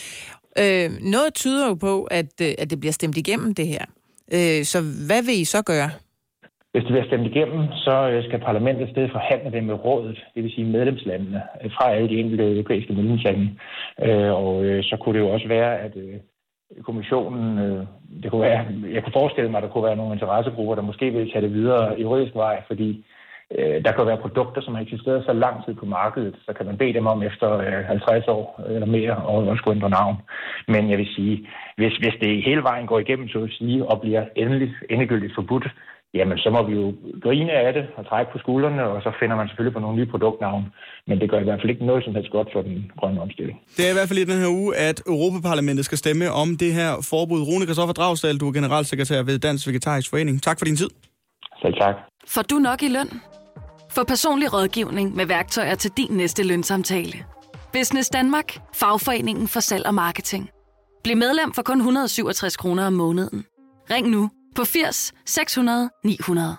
Noget tyder jo på, at det bliver stemt igennem det her. Så hvad vil I så gøre? Hvis det bliver stemt igennem, så skal parlamentet i stedet forhandle det med rådet, det vil sige medlemslandene, fra alle de enkelte europæiske medlemslande. Og så kunne det jo også være, at kommissionen, det kunne være, jeg kunne forestille mig, at der kunne være nogle interessegrupper, der måske vil tage det videre i juridisk vej, fordi der kan være produkter, som har eksisteret så lang tid på markedet, så kan man bede dem om efter 50 år eller mere, og også gå ændre navn. Men jeg vil sige, hvis det hele vejen går igennem, så at sige, og bliver endegyldigt forbudt, jamen så må vi jo grine af det og trække på skuldrene, og så finder man selvfølgelig på nogle nye produktnavne. Men det gør i hvert fald ikke noget som helst godt for den grønne omstilling. Det er i hvert fald i den her uge, at Europaparlamentet skal stemme om det her forbud. Rune Christoffer Dragsdahl, du er generalsekretær ved Dansk Vegetarisk Forening. Tak for din tid. Selv tak. Får du nok i løn? Få personlig rådgivning med værktøjer til din næste lønsamtale. Business Danmark. Fagforeningen for salg og marketing. Bliv medlem for kun 167 kroner om måneden. Ring nu på 80 600 900.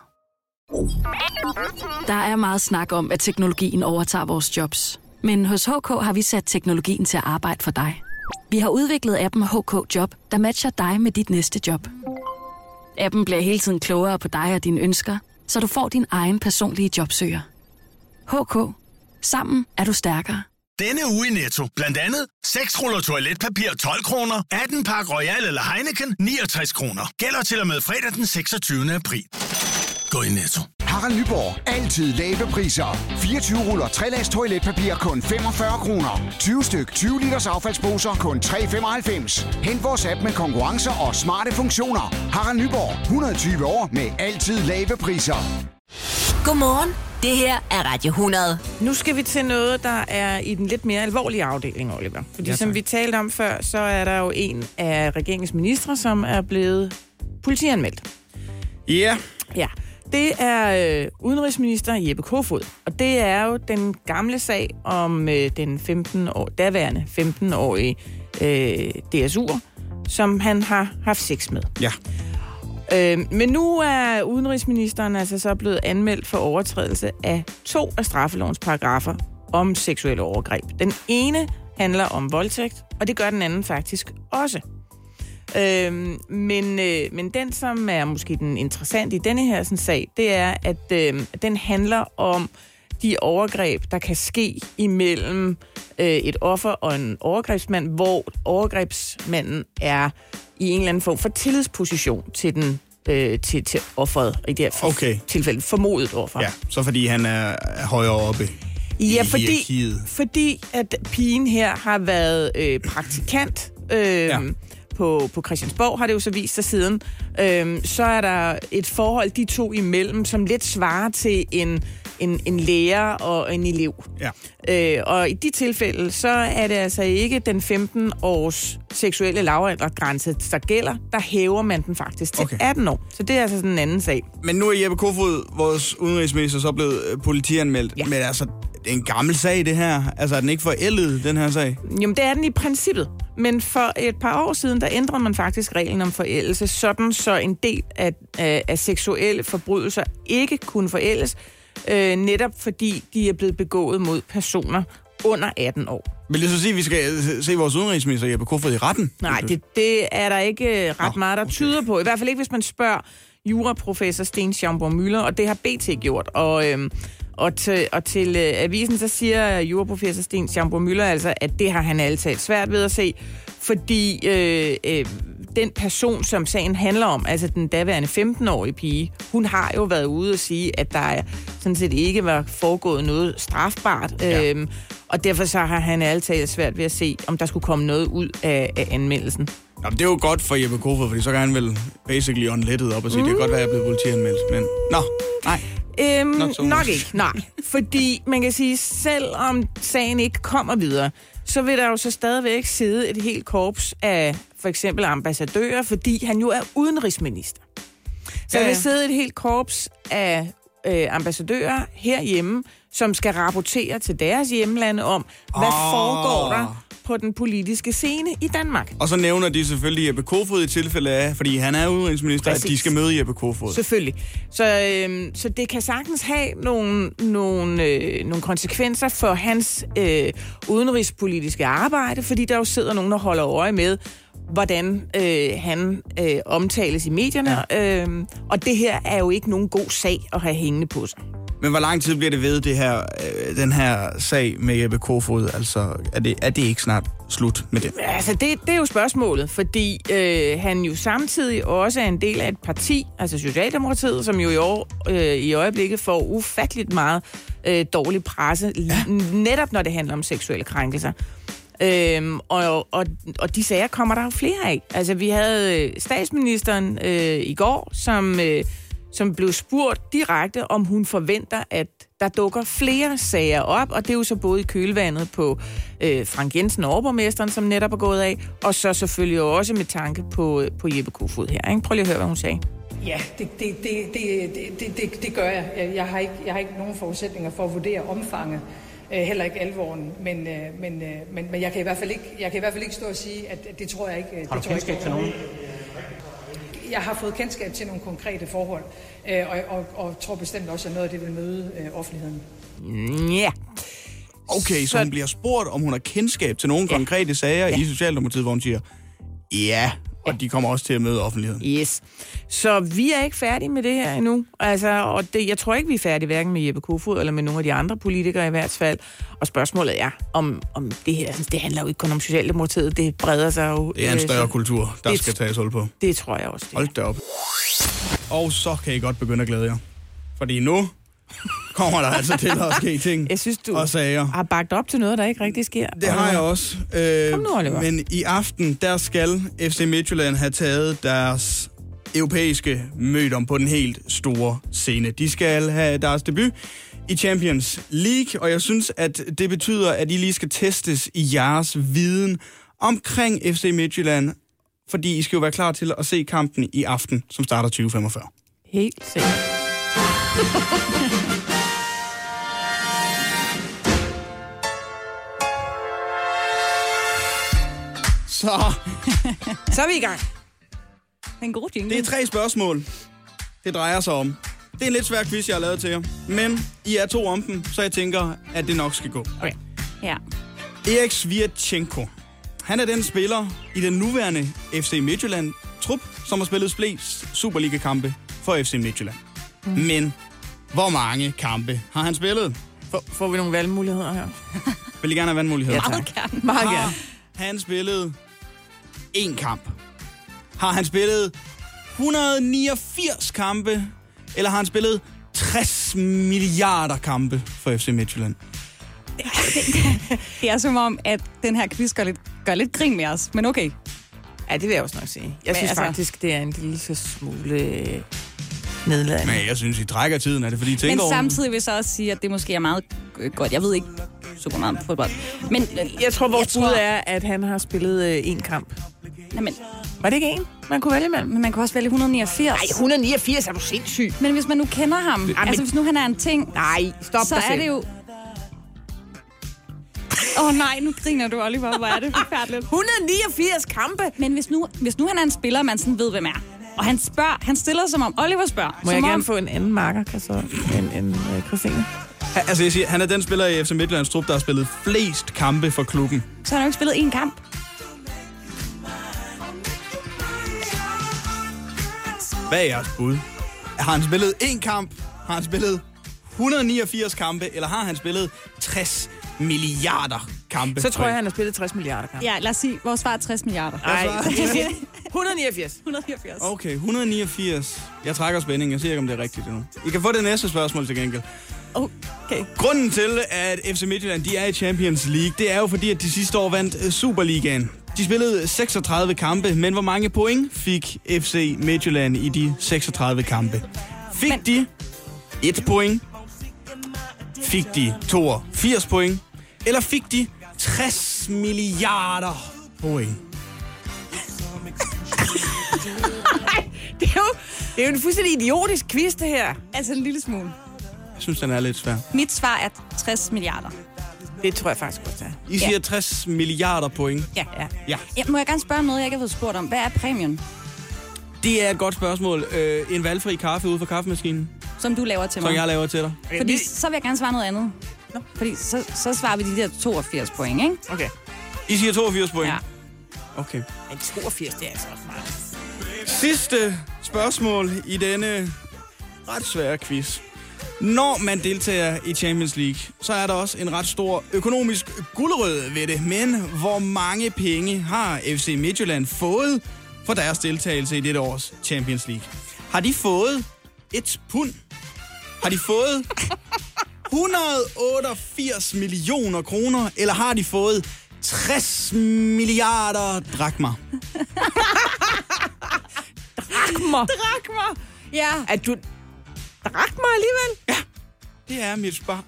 Der er meget snak om, at teknologien overtager vores jobs. Men hos HK har vi sat teknologien til at arbejde for dig. Vi har udviklet appen HK Job, der matcher dig med dit næste job. Appen bliver hele tiden klogere på dig og dine ønsker, så du får din egen personlige jobsøger. HK. Sammen er du stærkere. Denne uge i Netto. Blandt andet 6 ruller toiletpapir 12 kroner, 18 pakke Royal eller Heineken 69 kroner. Gælder til og med fredag den 26. april. Gå i Netto. Harald Nyborg. Altid lave priser. 24 ruller 3-lags toiletpapir kun 45 kroner. 20 styk 20 liters affaldsposer kun 3,95. Hent vores app med konkurrencer og smarte funktioner. Harald Nyborg. 120 år med altid lave priser. Godmorgen. Det her er Radio 100. Nu skal vi til noget, der er i den lidt mere alvorlige afdeling, Oliver. Fordi som vi talte om før, så er der jo en af regeringens ministre, som er blevet politianmeldt. Ja. Ja. Det er udenrigsminister Jeppe Kofod, og det er jo den gamle sag om den daværende 15-årige DSU'er, som han har haft sex med. Ja. Men nu er udenrigsministeren altså så blevet anmeldt for overtrædelse af 2 af straffelovens paragrafer om seksuelle overgreb. Den ene handler om voldtægt, og det gør den anden faktisk også. Men den, som er måske den interessante i denne her sådan, sag, det er, at den handler om de overgreb, der kan ske imellem et offer og en overgrebsmand, hvor overgrebsmanden er i en eller anden form for tillidsposition til den til offeret, i det her tilfælde formodet offer. Ja, så fordi han er højere oppe. Ja, fordi at pigen her har været praktikant på Christiansborg, har det jo så vist sig siden. Så er der et forhold, de to imellem, som lidt svarer til en lærer og en elev. Ja. Og i de tilfælde, så er det altså ikke den 15-års seksuelle lavaldergrænse, der gælder. Der hæver man den faktisk til 18 år. Så det er altså sådan en anden sag. Men nu er Jeppe Kofod, vores udenrigsminister, så blevet politianmeldt. Ja. Men altså, det er en gammel sag, det her. Altså, er den ikke forældet, den her sag? Jamen, det er den i princippet. Men for et par år siden, der ændrede man faktisk reglen om forældelse, sådan så en del af seksuelle forbrydelser ikke kunne forældes, netop fordi de er blevet begået mod personer under 18 år. Vil det så sige, at vi skal se vores udenrigsminister Jeppe Kofod i retten? Nej, det er der ikke ret meget, der tyder på. I hvert fald ikke, hvis man spørger juraprofessor Sten Schaumburg-Müller, og det har BT gjort. Og til avisen, så siger juraprofessor Sten Schaumburg-Müller altså, at det har han altid svært ved at se, fordi den person, som sagen handler om, altså den daværende 15-årige pige, hun har jo været ude og sige, at der sådan set ikke var foregået noget strafbart, og derfor så har han altid svært ved at se, om der skulle komme noget ud af anmeldelsen. Nå, det er jo godt for Jeppe Kofod, fordi så kan han vel basically unlettet op og sige, det kan godt være, at jeg er blevet politianmeldt, men nej. Nok ikke, nej. Fordi man kan sige, selvom sagen ikke kommer videre, så vil der jo så stadigvæk sidde et helt korps af for eksempel ambassadører, fordi han jo er udenrigsminister. Så der vil sidde et helt korps af ambassadører herhjemme, som skal rapportere til deres hjemlande om, hvad foregår der på den politiske scene i Danmark. Og så nævner de selvfølgelig Jeppe Kofod i tilfælde af, fordi han er udenrigsminister, at de skal møde Jeppe Kofod. Selvfølgelig. Så det kan sagtens have nogle konsekvenser for hans udenrigspolitiske arbejde, fordi der jo sidder nogen, der holder øje med, hvordan han omtales i medierne. Ja. Og det her er jo ikke nogen god sag at have hængende på sig. Men hvor lang tid bliver det ved, den her sag med Jeppe Kofod? Altså, er det ikke snart slut med det? Altså, det er jo spørgsmålet, fordi han jo samtidig også er en del af et parti, altså Socialdemokratiet, som jo i øjeblikket får ufatteligt meget dårlig presse, netop når det handler om seksuelle krænkelser. Og de sager kommer der jo flere af. Altså, vi havde statsministeren i går, som blev spurgt direkte, om hun forventer, at der dukker flere sager op, og det er jo så både i kølvandet på Frank Jensen, overborgmesteren, som netop er gået af, og så selvfølgelig også med tanke på Jeppe Kofod her. Ikke? Prøv lige at høre, hvad hun sagde. Ja, det gør jeg. Jeg har ikke nogen forudsætninger for at vurdere omfanget, heller ikke alvoren, men jeg kan i hvert fald ikke stå og sige, at det tror jeg ikke. Har du kendskab til nogen? Jeg har fået kendskab til nogle konkrete forhold, og tror bestemt også, at noget af det vil møde offentligheden. Ja. Okay, så hun bliver spurgt, om hun har kendskab til nogle konkrete sager i Socialdemokratiet, hvor hun siger, og de kommer også til at møde offentligheden. Yes. Så vi er ikke færdige med det her endnu. Altså, og jeg tror ikke, vi er færdige hverken med Jeppe Kofod eller med nogle af de andre politikere i hvert fald. Og spørgsmålet er, om det her, det handler jo ikke kun om Socialdemokratiet, det breder sig jo. Det er en større kultur, der skal tages hold på. Det tror jeg også. Hold da op. Og så kan I godt begynde at glæde jer. Fordi nu kommer der altså til at ske ting. Jeg synes, du og sager. Har bagt op til noget, der ikke rigtig sker. Det har jeg også. Kom nu, Oliver. Men i aften, der skal FC Midtjylland have taget deres europæiske mødom på den helt store scene. De skal have deres debut i Champions League, og jeg synes, at det betyder, at I lige skal testes i jeres viden omkring FC Midtjylland, fordi I skal jo være klar til at se kampen i aften, som starter 2045. Helt sikkert. Så er vi i gang. En god jingle. Det er 3 spørgsmål, det drejer sig om. Det er en lidt svær quiz, jeg har lavet til jer. Men I er 2 om dem, så jeg tænker, at det nok skal gå. Okay. Ja. Erik Sviatchenko. Han er den spiller i den nuværende FC Midtjylland-trup, som har spillet flest Superliga-kampe for FC Midtjylland. Men hvor mange kampe har han spillet? Får vi nogle valgmuligheder her? Vil I gerne have valgmuligheder? Ja, meget gerne. Meget gerne. Har han spillet 1 kamp? Har han spillet 189 kampe? Eller har han spillet 60 milliarder kampe for FC Midtjylland? Det er som om, at den her quiz gør lidt grin med os, men okay. Ja, det vil jeg også nok sige. Jeg synes faktisk, det er en lille smule nedladende. Men jeg synes, I trækker tiden. Er det fordi, I tænker over? Men samtidig vil jeg så også sige, at det måske er meget godt. Jeg ved ikke super meget om fodbold. Men jeg tror, vores bud er, at han har spillet 1 kamp. Jamen, var det ikke 1, man kunne vælge mellem? Men man kunne også vælge 189. Nej, 189 er du sindssyg. Men hvis man nu kender ham, hvis nu han er en ting, så er det jo... nej, nu griner du, Oliver. Hvor er det forfærdeligt. 189 kampe! Men hvis nu han er en spiller, man sådan ved, hvem er, og han stiller som om Oliver spørger. Må jeg gerne få en anden marker, end Christine? Altså, jeg siger, han er den spiller i FC Midtjyllands trup, der har spillet flest kampe for klubben. Så har han jo ikke spillet én kamp. Hvad er jeres bud? Har han spillet én kamp? Har han spillet 189 kampe? Eller har han spillet 60 milliarder kampe? Så tror jeg, han har spillet 60 milliarder kampe. Ja, lad os sige, vores svar er 60 milliarder. Nej, 189. 189. Okay, 189. Jeg trækker spænding. Jeg siger ikke, om det er rigtigt endnu. I kan få det næste spørgsmål til gengæld. Okay. Grunden til, at FC Midtjylland de er i Champions League, det er jo fordi, at de sidste år vandt Superligaen. De spillede 36 kampe, men hvor mange point fik FC Midtjylland i de 36 kampe? Fik de 1 point? Fik de 82 point? Eller fik de 60 milliarder point? Det er jo en fuldstændig idiotisk quiz, det her. Altså en lille smule. Jeg synes, den er lidt svær. Mit svar er 60 milliarder. Det tror jeg faktisk også er. I siger 60 milliarder point. Ja. Må jeg gerne spørge om noget, jeg ikke har fået spurgt om? Hvad er præmien? Det er et godt spørgsmål. En valgfri kaffe ude for kaffemaskinen. Som du laver til mig? Som jeg laver til dig. Fordi så vil jeg gerne svare noget andet. Fordi så svarer vi de der 82 point, ikke? Okay. I siger 82 point? Ja. Okay. Men 82, det er altså også meget. Sidste spørgsmål i denne ret svære quiz. Når man deltager i Champions League, så er der også en ret stor økonomisk gulerod ved det. Men hvor mange penge har FC Midtjylland fået for deres deltagelse i dette års Champions League? Har de fået 1 pund? Har de fået 188 millioner kroner? Eller har de fået 60 milliarder drakmer? Drakmer? Ja. Er du drakmer alligevel? Ja, det er mit spar.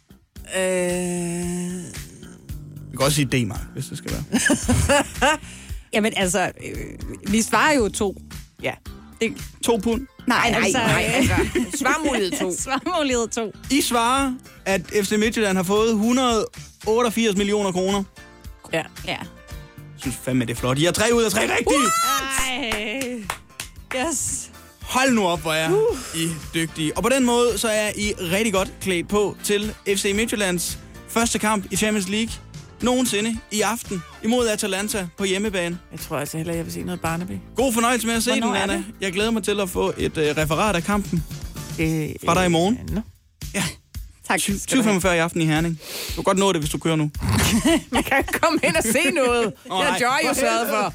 Vi kan også sige D-mark, hvis det skal være. Jamen altså, vi svarer jo 2. Ja. 2 pund? Nej, altså svarmulighed 2. Svarmulighed 2. I svarer, at FC Midtjylland har fået 188 millioner kroner. Ja. Jeg synes fandme, det er flot. I har 3 ud af 3 rigtige. Yes. Hold nu op, hvor er I dygtige. Og på den måde, så er I rigtig godt klædt på til FC Midtjyllands første kamp i Champions League nogensinde i aften imod Atalanta på hjemmebane. Jeg tror altså heller, jeg vil se noget Barnaby. God fornøjelse med at se den, Anna. Jeg glæder mig til at få et referat af kampen fra dig i morgen. Ja. Tak. 20:45 i aften i Herning. Du kan godt nå det, hvis du kører nu. Man kan komme hen og se noget. Det har Joy jo sørget for.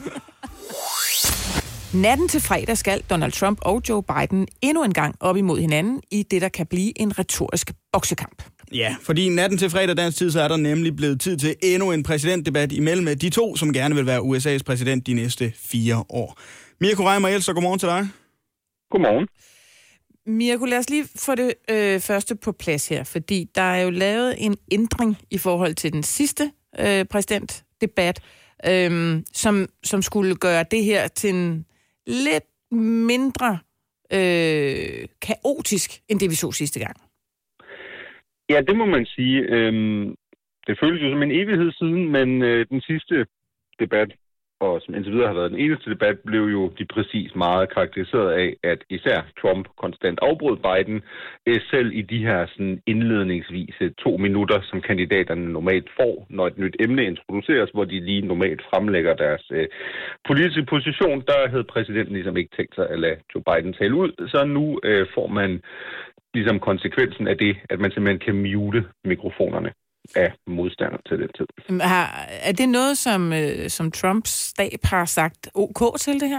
Natten til fredag skal Donald Trump og Joe Biden endnu en gang op imod hinanden i det, der kan blive en retorisk boksekamp. Ja, fordi natten til fredag dansk tid, så er der nemlig blevet tid til endnu en præsidentdebat imellem de to, som gerne vil være USA's præsident de næste 4 år. Mirko Reimer Elster, godmorgen til dig. Godmorgen. Mirko, lad os lige få det første på plads her, fordi der er jo lavet en ændring i forhold til den sidste præsidentdebat, som skulle gøre det her til en lidt mindre kaotisk, end det vi så sidste gang. Ja, det må man sige. Det føles jo som en evighed siden, men den sidste debat, og som indtil videre har været den eneste debat, blev jo de præcis meget karakteriseret af, at især Trump konstant afbrød Biden, selv i de her sådan indledningsvise 2 minutter, som kandidaterne normalt får, når et nyt emne introduceres, hvor de lige normalt fremlægger deres politiske position. Der havde præsidenten ligesom ikke tænkt sig at lade Joe Biden tale ud, så nu får man ligesom konsekvensen af det, at man simpelthen kan mute mikrofonerne af modstander til den tid. Er det noget, som Trumps stab har sagt OK til det her?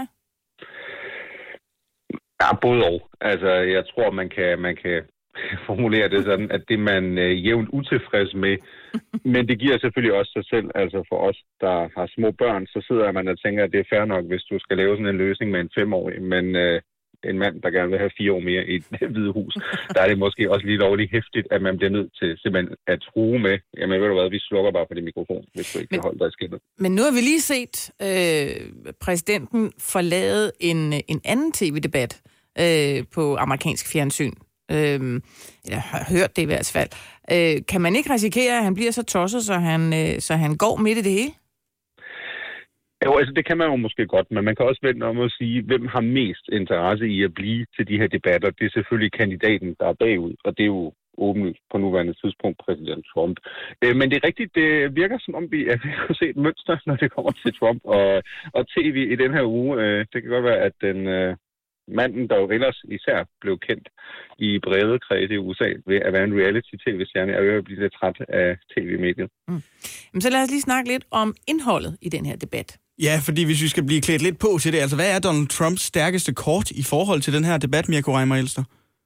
Ja, både og. Altså, jeg tror, man kan formulere det sådan, at det man jævnt utilfreds med, men det giver selvfølgelig også sig selv, altså for os, der har små børn, så sidder man og tænker, at det er fair nok, hvis du skal lave sådan en løsning med en 5-årig, men en mand, der gerne vil have 4 år mere i et Hvide Hus, der er det måske også lige lovligt hæftigt, at man bliver nødt til simpelthen at true med, jamen ved du hvad, vi slukker bare på det mikrofon, hvis du ikke kan holde dig i skinnet. Men nu har vi lige set præsidenten forlade en anden tv-debat på amerikansk fjernsyn. Jeg har hørt det i hvert fald. Kan man ikke risikere, at han bliver så tosset, så han går midt i det hele? Jo, altså det kan man jo måske godt, men man kan også vende om at sige, hvem har mest interesse i at blive til de her debatter. Det er selvfølgelig kandidaten, der er bagud, og det er jo åbenlyst på nuværende tidspunkt præsident Trump. Men det er rigtigt, det virker som om vi kan se et mønster, når det kommer til Trump og tv i den her uge. Det kan godt være, at den manden, der jo ellers især blev kendt i brede kredse i USA ved at være en reality-tv-stjerne, er jo blive lidt træt af tv-mediet. Men så lad os lige snakke lidt om indholdet i den her debat. Ja, fordi hvis vi skal blive klædt lidt på til det, altså hvad er Donald Trumps stærkeste kort i forhold til den her debat, Mirko Reimer Elster?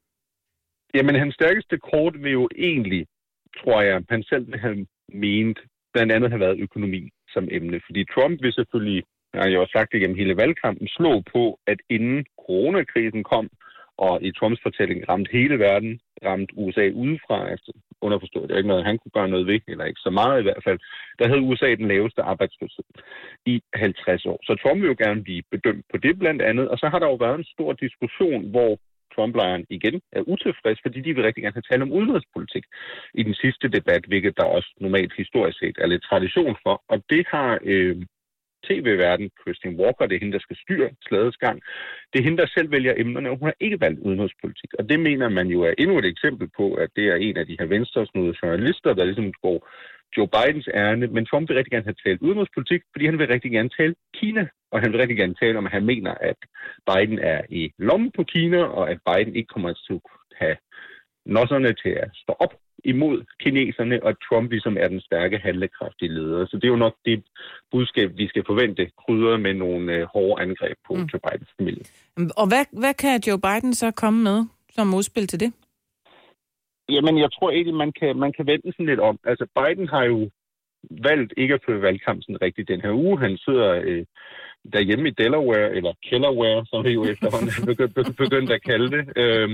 Jamen, hans stærkeste kort vil jo egentlig, tror jeg, han selv vil have ment, blandt andet have været økonomi som emne. Fordi Trump vil selvfølgelig, jeg har jo sagt det gennem hele valgkampen, slå på, at inden coronakrisen kom, og i Trumps fortælling ramte hele verden, ramte USA udefra, altså underforstået, det er ikke noget, han kunne gøre noget ved, eller ikke så meget i hvert fald, der havde USA den laveste arbejdsløshed i 50 år. Så Trump vil jo gerne blive bedømt på det blandt andet, og så har der jo været en stor diskussion, hvor Trump-lejren igen er utilfreds, fordi de vil rigtig gerne have talt om udenrigspolitik i den sidste debat, hvilket der også normalt historisk set er lidt tradition for, og det har tv-verden, Christine Walker, det er hende, der skal styre slagets gang. Det er hende, der selv vælger emnerne, og hun har ikke valgt udenrigspolitik. Og det mener man jo er endnu et eksempel på, at det er en af de her venstresnudede journalister, der ligesom går Joe Bidens ærne. Men Trump vil rigtig gerne have talt udenrigspolitik, fordi han vil rigtig gerne tale Kina. Og han vil rigtig gerne tale om, at han mener, at Biden er i lommen på Kina, og at Biden ikke kommer til at have nosserne til at stå op imod kineserne, og Trump ligesom er den stærke, handlekraftige leder. Så det er jo nok det budskab, vi skal forvente, krydret med nogle hårde angreb på Joe Bidens familie. Og hvad kan Joe Biden så komme med som modspil til det? Jamen, jeg tror ikke, man kan vente sådan lidt om. Altså, Biden har jo valgt ikke at føre valgkampen rigtigt den her uge. Han sidder derhjemme i Delaware, eller Kellerware, som vi jo efterhånden begyndt at kalde det,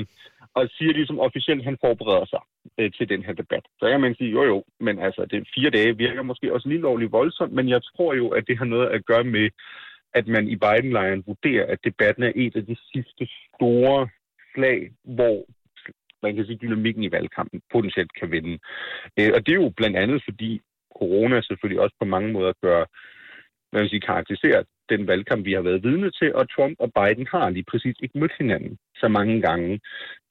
og siger ligesom officielt, at han forbereder sig til den her debat. Så kan man sige, jo, men altså, det 4 dage virker måske også lige lovligt voldsomt, men jeg tror jo, at det har noget at gøre med, at man i Biden-lejren vurderer, at debatten er et af de sidste store slag, hvor man kan sige, dynamikken i valgkampen potentielt kan vinde. Og det er jo blandt andet, fordi corona selvfølgelig også på mange måder karakteriserer den valgkamp, vi har været vidne til, og Trump og Biden har lige præcis ikke mødt hinanden så mange gange.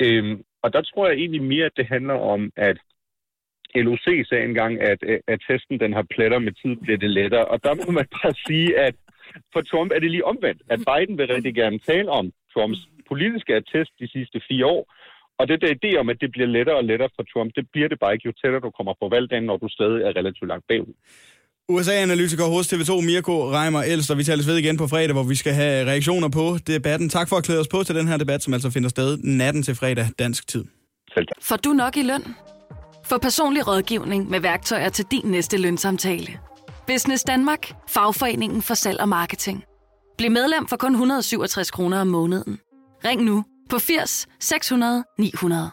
Og der tror jeg egentlig mere, at det handler om, at LOC sagde engang, at testen den har pletter med tid, bliver det lettere. Og der må man bare sige, at for Trump er det lige omvendt, at Biden vil rigtig gerne tale om Trumps politiske attest de sidste 4 år. Og det der idé om, at det bliver lettere og lettere for Trump, det bliver det bare ikke, jo tættere du kommer på valgdagen, når du stadig er relativt langt bagud. USA-analytiker hos TV2, Mirko Reimer Elster. Vi tales ved igen på fredag, hvor vi skal have reaktioner på debatten. Tak for at klæde os på til den her debat, som altså finder sted natten til fredag dansk tid. Selv tak. Får du nok i løn? Få personlig rådgivning med værktøjer til din næste lønsamtale. Business Danmark. Fagforeningen for salg og marketing. Bliv medlem for kun 167 kroner om måneden. Ring nu på 80 600 900.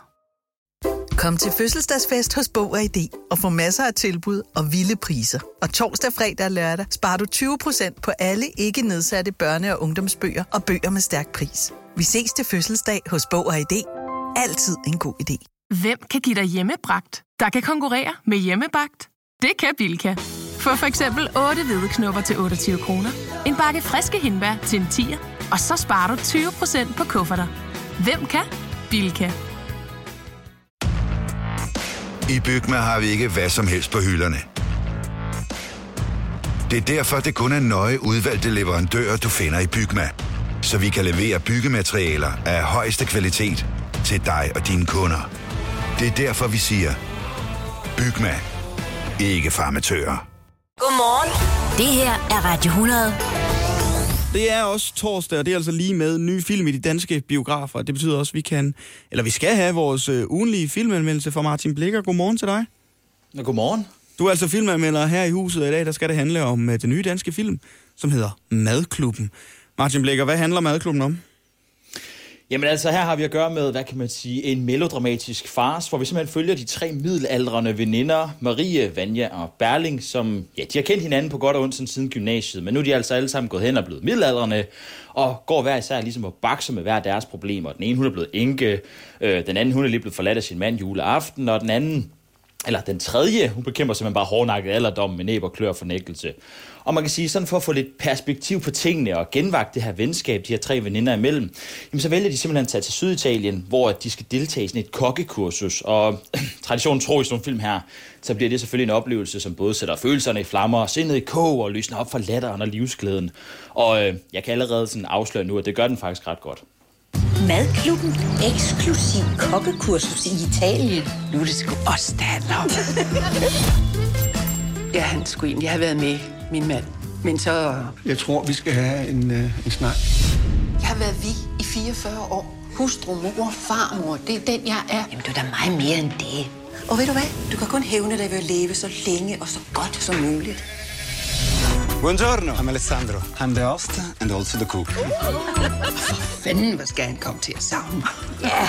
Kom til fødselsdagsfest hos Bog & ID og få masser af tilbud og vilde priser. Og torsdag, fredag og lørdag sparer du 20% på alle ikke nedsatte børne- og ungdomsbøger og bøger med stærk pris. Vi ses til fødselsdag hos Bog & ID. Altid en god idé. Hvem kan give dig hjemmebragt, der kan konkurrere med hjemmebagt? Det kan Bilka. Få for eksempel 8 hvedeknupper til 28 kroner, en bakke friske hindbær til en 10'er, og så sparer du 20% på kufferter. Hvem kan? Bilka. I Bygma har vi ikke hvad som helst på hylderne. Det er derfor, det kun er nøje udvalgte leverandører, du finder i Bygma. Så vi kan levere byggematerialer af højeste kvalitet til dig og dine kunder. Det er derfor, vi siger, Bygma. Ikke farmatører. Godmorgen. Det her er Radio 100. Det er også torsdag, og det er altså lige med ny film i de danske biografer. Det betyder også, at vi skal have vores ugenlige filmanmeldelse fra Martin Blikker. Godmorgen til dig. Ja, godmorgen. Du er altså filmanmelder her i huset, og i dag der skal det handle om den nye danske film, som hedder Madklubben. Martin Blikker, hvad handler Madklubben om? Jamen altså, her har vi at gøre med, hvad kan man sige, en melodramatisk farce, hvor vi simpelthen følger de 3 middelaldrende veninder, Marie, Vanja og Berling, som, ja, de har kendt hinanden på godt og ondt siden gymnasiet, men nu er de altså alle sammen gået hen og blevet middelaldrende, og går hver især ligesom og bakser med hver deres problemer. Den ene, hun er blevet enke, den anden, hun er lige blevet forladt af sin mand juleaften, og den anden eller den tredje, hun bekæmper simpelthen bare hårdnakket alderdom med næb og klør og fornægtelse. Og man kan sige, sådan for at få lidt perspektiv på tingene og genvagt det her venskab, de her 3 veninder imellem, jamen så vælger de simpelthen at tage til Syditalien, hvor de skal deltage i sådan et kokkekursus. Og traditionen tror i sådan nogle film her, så bliver det selvfølgelig en oplevelse, som både sætter følelserne i flammer og sindet i kog og lysner op for latteren og livsglæden. Og jeg kan allerede sådan afsløre nu, at det gør den faktisk ret godt. Madklubben. Eksklusiv kokkekursus i Italien. Nu er det sgu os, der handler. Ja, han skulle egentlig have været med, min mand. Men så... Jeg tror, vi skal have en snak. Jeg har været vi i 44 år. Hustru, mor, farmor. Det er den, jeg er. Jamen, du er da meget mere end det. Og ved du hvad? Du kan kun hævne dig ved at leve så længe og så godt som muligt. Buongiorno, I'm Alessandro. I'm the host and also the cook. Fanden, hvad skal han komme til at savne? Ja.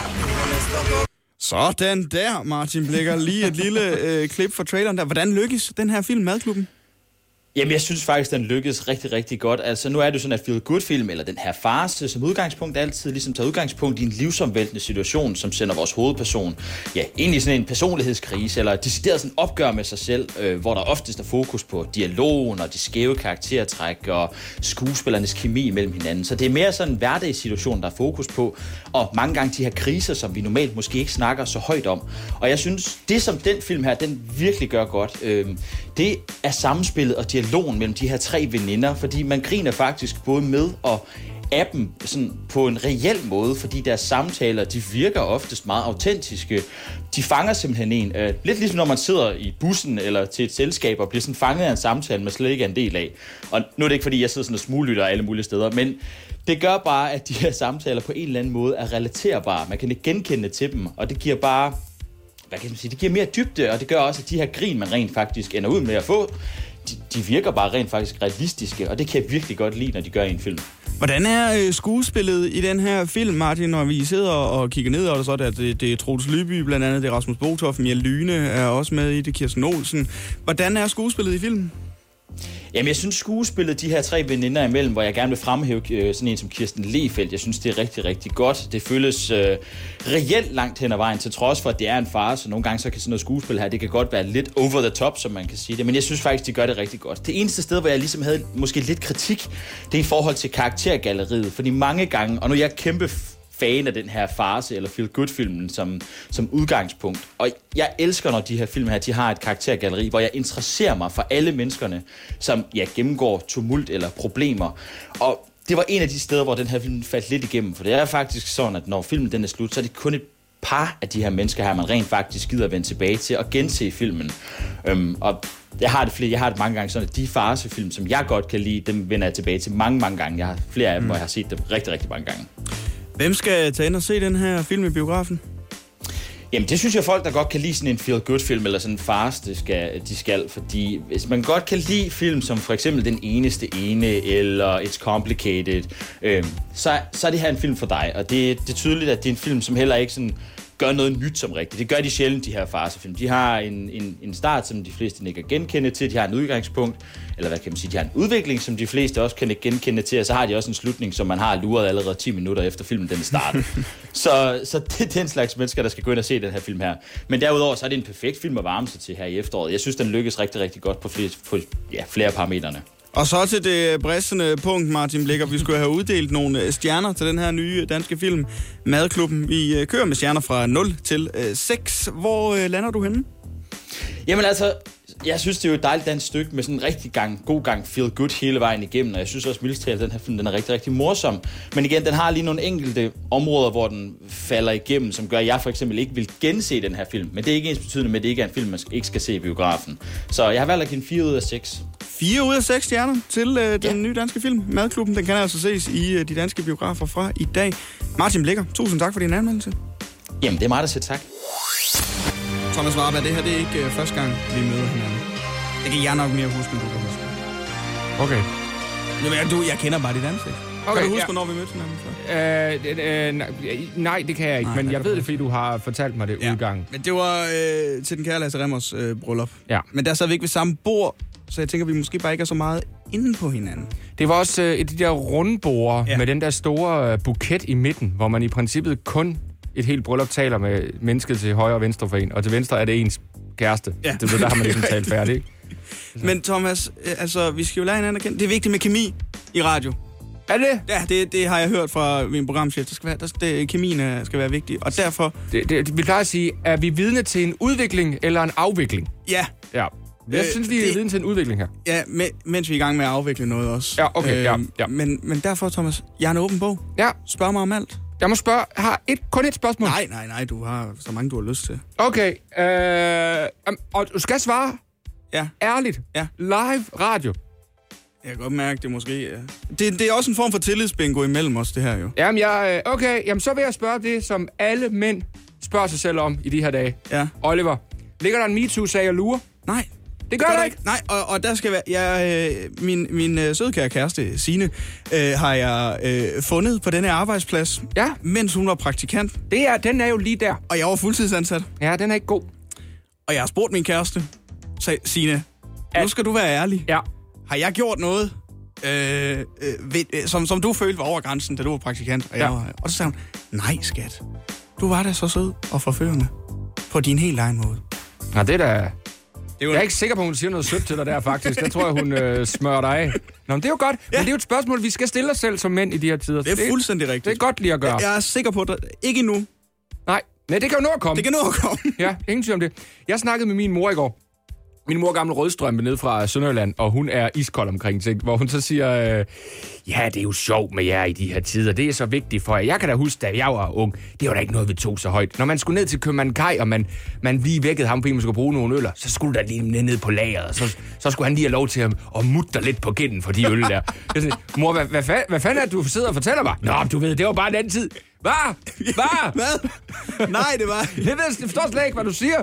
Sådan der, Martin Blikker. Lige et lille klip fra traileren der. Hvordan lykkes den her film, Madklubben? Jamen, jeg synes faktisk, den lykkedes rigtig, rigtig godt. Altså, nu er det jo sådan, at feel-good-film, eller den her farce, som udgangspunkt altid ligesom tager udgangspunkt i en livsomvæltende situation, som sender vores hovedperson, ja, egentlig sådan en personlighedskrise, eller decideret sådan opgør med sig selv, hvor der oftest er fokus på dialogen og de skæve karaktertræk og skuespillernes kemi mellem hinanden. Så det er mere sådan en hverdagssituation, der er fokus på, og mange gange de her kriser, som vi normalt måske ikke snakker så højt om. Og jeg synes, det som den film her, den virkelig gør godt, det er samspillet og dialogen mellem de her 3 veninder, fordi man griner faktisk både med og af dem sådan på en reel måde, fordi deres samtaler, de virker oftest meget autentiske. De fanger simpelthen en. Lidt ligesom når man sidder i bussen eller til et selskab og bliver sådan fanget af en samtale, man slet ikke er en del af. Og nu er det ikke, fordi jeg sidder sådan og smuglytter alle mulige steder, men det gør bare, at de her samtaler på en eller anden måde er relaterbare. Man kan ikke genkende til dem, og det giver bare, hvad kan man sige, det giver mere dybde, og det gør også, at de her grin, man rent faktisk ender ud med at få, de virker bare rent faktisk realistiske, og det kan jeg virkelig godt lide, når de gør i en film. Hvordan er skuespillet i den her film, Martin, når vi sidder og kigger ned, og så er det er Troels Lyby, blandt andet, det er Rasmus Botoft, Mia Lyne er også med i det, Kirsten Olsen. Hvordan er skuespillet i filmen? Jamen, jeg synes skuespillet, de her 3 veninder imellem, hvor jeg gerne vil fremhæve sådan en som Kirsten Lehfeldt, jeg synes, det er rigtig, rigtig godt. Det føles reelt langt hen ad vejen, til trods for, at det er en farce. Nogle gange så kan sådan noget skuespil her, det kan godt være lidt over the top, som man kan sige det, men jeg synes faktisk, de gør det rigtig godt. Det eneste sted, hvor jeg ligesom havde måske lidt kritik, det er i forhold til karaktergalleriet, fordi mange gange, og nu er jeg kæmpe fan af den her farce eller feel-good-filmen som udgangspunkt. Og jeg elsker, når de her film her, de har et karaktergalleri, hvor jeg interesserer mig for alle menneskerne, som gennemgår tumult eller problemer. Og det var en af de steder, hvor den her film faldt lidt igennem, for det er faktisk sådan, at når filmen den er slut, så er det kun et par af de her mennesker her, man rent faktisk gider at vende tilbage til og gense filmen. Og jeg har det mange gange sådan, at de farcefilm, som jeg godt kan lide, dem vender jeg tilbage til mange gange. Jeg har flere af dem, og jeg har set dem rigtig, rigtig mange gange. Hvem skal tage ind og se den her film i biografen? Jamen, det synes jeg, folk, der godt kan lide sådan en feel-good-film, eller sådan en farce, de skal. Fordi hvis man godt kan lide film, som for eksempel Den eneste ene, eller It's Complicated, så er det her en film for dig. Og det er tydeligt, at det er en film, som heller ikke sådan gør noget nyt som rigtigt. Det gør de sjældent, de her farcefilm. De har en start, som de fleste ikke kan genkende til. De har en udgangspunkt, eller hvad kan man sige, de har en udvikling, som de fleste også kan genkende til. Og så har de også en slutning, som man har luret allerede 10 minutter efter filmen den start. så det er den slags mennesker, der skal gå ind og se den her film her. Men derudover, så er det en perfekt film at varme sig til her i efteråret. Jeg synes, den lykkes rigtig, rigtig godt på flere parametrene. Og så til det bristende punkt, Martin Blikker. Vi skulle have uddelt nogle stjerner til den her nye danske film, Madklubben. Vi kører med stjerner fra 0 til 6. Hvor lander du henne? Jamen altså, jeg synes, det er jo et dejligt dansk stykke med sådan en rigtig god gang feel good hele vejen igennem. Og jeg synes også, mildest talt, at den her film den er rigtig, rigtig morsom. Men igen, den har lige nogle enkelte områder, hvor den falder igennem, som gør, at jeg for eksempel ikke vil gense den her film. Men det er ikke ens betydende med, at det ikke er en film, man ikke skal se i biografen. Så jeg har valgt at give en 4 ud af 6. 4 ud af 6 stjerner til den nye danske film, Madklubben. Den kan altså ses i de danske biografer fra i dag. Martin Blikker, tusind tak for din anmeldelse. Jamen, det er mig, der siger tak. Thomas Warberg, det her det er ikke første gang, vi møder hinanden. Det kan jeg nok mere huske, end du kan huske. Okay. Jamen, jeg kender bare dit ansigt. Okay, kan du huske, hvornår vi mødte hinanden før? Nej, det kan jeg ikke, men jeg ved det, fordi du har fortalt mig det udgang. Men det var til den kære Lasse Remmers bryllup. Ja. Men der sad vi ikke ved samme bord, så jeg tænker, vi måske bare ikke er så meget inde på hinanden. Det var også de der rundborde med den der store buket i midten, hvor man i princippet kun et helt bryllup taler med mennesket til højre og venstre for en, og til venstre er det ens kæreste. Ja. Det, der har man ligesom talt færdigt, ikke? Men Thomas, altså, vi skal jo lære hinanden at kende. Det er vigtigt med kemi i radio. Er det? Ja, det har jeg hørt fra min programchef. Kemien skal være vigtig, og derfor... Vi plejer at sige, er vi vidne til en udvikling eller en afvikling? Ja. Ja. Jeg synes, vi er vidne til en udvikling her. Ja, mens vi er i gang med at afvikle noget også. Ja, okay, ja. Men derfor, Thomas, jeg er en åben bog. Ja. Spørg mig om alt. Jeg må spørge, har kun et spørgsmål? Nej, du har så mange, du har lyst til. Okay, og du skal svare ærligt. Ja. Live radio. Jeg kan godt mærke, det måske... Det er også en form for tillidsbingo imellem os, det her jo. Jamen, jamen, så vil jeg spørge det, som alle mænd spørger sig selv om i de her dage. Ja. Oliver, ligger der en MeToo-sag og lurer? Nej. Det gør der ikke. Nej, og der skal være... Min sødkære kæreste, Signe, har jeg fundet på denne arbejdsplads, mens hun var praktikant. Den er jo lige der. Og jeg var fuldtidsansat. Ja, den er ikke god. Og jeg har spurgt min kæreste, Signe, nu skal du være ærlig. Ja. Har jeg gjort noget, som du følte var over grænsen, da du var praktikant? Og så sagde hun, nej skat, du var da så sød og forførende på din helt egen måde. Nå, det er da... Jeg er ikke sikker på, at hun siger noget sødt til dig der, faktisk. Jeg tror, hun smører dig af. Nå, men det er jo godt. Ja. Men det er jo et spørgsmål, vi skal stille os selv som mænd i de her tider. Det er fuldstændig rigtigt. Det er godt lige at gøre. Jeg er sikker på det. Ikke endnu. Nej, det kan jo nå at komme. Det kan nå at komme. Ja, ingen tvivl om det. Jeg snakkede med min mor i går. Min mor er gammel rødstrømpe ned fra Sønderjylland, og hun er iskold omkring ting, hvor hun så siger, ja, det er jo sjovt med jer i de her tider, det er så vigtigt for jer. Jeg kan da huske, da jeg var ung, det var da ikke noget, vi tog så højt. Når man skulle ned til Købmand-Kaj, og man lige vækkede ham, fordi man skulle bruge nogle øller, så skulle der lige ned på lageret, så skulle han lige have lov til at mutte lidt på kinden for de øl der. Sådan, mor, hvad fanden er det, du sidder og fortæller mig? Nå, du ved, det var bare en anden tid. Hvad? Nej, det var... Jeg forstår slet ikke, hvad du siger.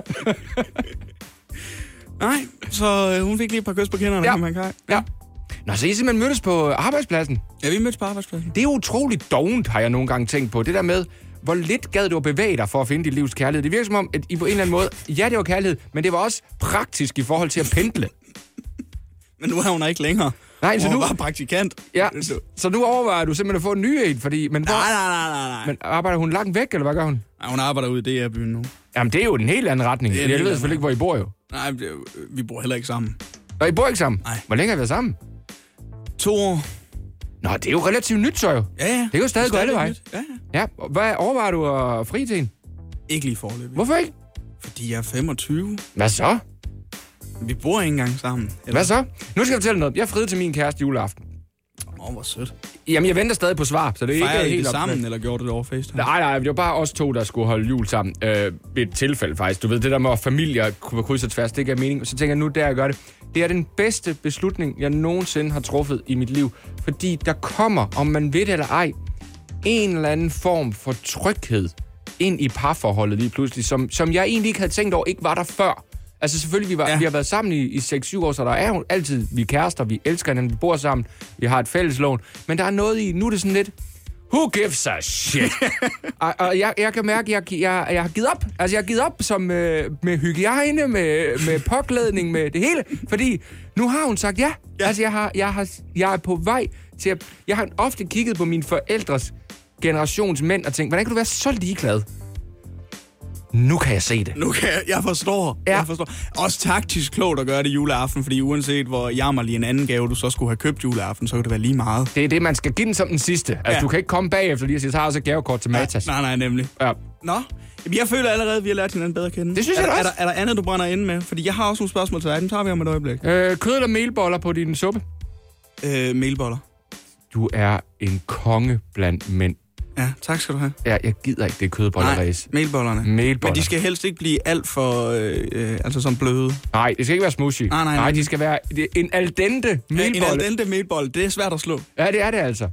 Nej, så hun fik lige et par kys på kinderne. Ja. Nå, så I simpelthen mødtes på arbejdspladsen? Ja, vi mødtes på arbejdspladsen. Det er utroligt dovent, har jeg nogle gange tænkt på. Det der med, hvor lidt gad du at bevæge dig for at finde dit livs kærlighed. Det virker som om, at I på en eller anden måde, ja, det var kærlighed, men det var også praktisk i forhold til at pendle. Men nu er hun ikke længere. Nej, så hun nu var praktikant. Ja, så nu overvejer du simpelthen at få en ny en, fordi... Men nej. Men arbejder hun langt væk, eller hvad gør hun? Nej, hun arbejder ude i DR-byen nu. Jamen, det er jo den helt anden retning. Jeg ved selvfølgelig ikke, hvor I bor jo. Nej, vi bor heller ikke sammen. Nå, I bor ikke sammen? Nej. Hvor længe har I været sammen? 2 år. Nå, det er jo relativt nyt, så jo. Ja. Det er jo stadig godt alle veje. Ja. Hvad overvejer du at fri til en? Ikke lige foreløbig. Hvorfor ikke? Fordi jeg er 25. Hvad så? Vi bor ikke engang sammen. Eller? Hvad så? Nu skal jeg fortælle noget. Jeg friede til min kæreste juleaften. Hvor sødt. Jamen, jeg venter stadig på svar, så det er ikke helt det sammen, eller gjorde du det over FaceTime? Nej, det var bare os to, der skulle holde jul sammen. Ved et tilfælde faktisk. Du ved, det der med at familier kunne krydse tværs, det gav mening. Så tænker jeg nu, der jeg gør det. Det er den bedste beslutning, jeg nogensinde har truffet i mit liv. Fordi der kommer, om man ved det eller ej, en eller anden form for tryghed ind i parforholdet lige pludselig, som jeg egentlig ikke havde tænkt over, ikke var der før. Altså selvfølgelig, vi har været sammen i 6-7 år, så der er jo altid, vi er kærester, vi elsker hinanden, vi bor sammen, vi har et fælles lån. Men der er noget i, nu er det sådan lidt, who gives a shit? og jeg kan mærke, at jeg har givet op. Altså jeg har givet op som med hygiejne, med påklædning, med det hele. Fordi nu har hun sagt ja. Altså jeg er på vej til at... Jeg har ofte kigget på mine forældres generations mænd og tænkt, hvordan kan du være så ligeglad? Nu kan jeg se det. Jeg forstår. Ja. Jeg forstår. Også taktisk klogt at gøre det juleaften, fordi uanset hvor jammerlig en anden gave, du så skulle have købt juleaften, så kan det være lige meget. Det er det, man skal give den som den sidste. Altså, du kan ikke komme bagefter lige og sige, så har jeg også et gavekort til Matas. Nej, nemlig. Ja. Nå, jamen, jeg føler allerede, at vi har lært hinanden bedre at kende. Det synes jeg også. Er der andet, du brænder inde med? Fordi jeg har også nogle spørgsmål til dig. Dem tager vi om et øjeblik. Kød eller melboller på din suppe? Melboller. Du er en konge blandt mænd. Ja, tak skal du have. Ja, jeg gider ikke det kødbolleræs. Nej, melbollerne. Men de skal helst ikke blive alt for, altså sådan bløde. Nej, det skal ikke være smushy. Nej, de skal være en al dente melbolle. En al dente melbolle, det er svært at slå. Ja, det er det altså.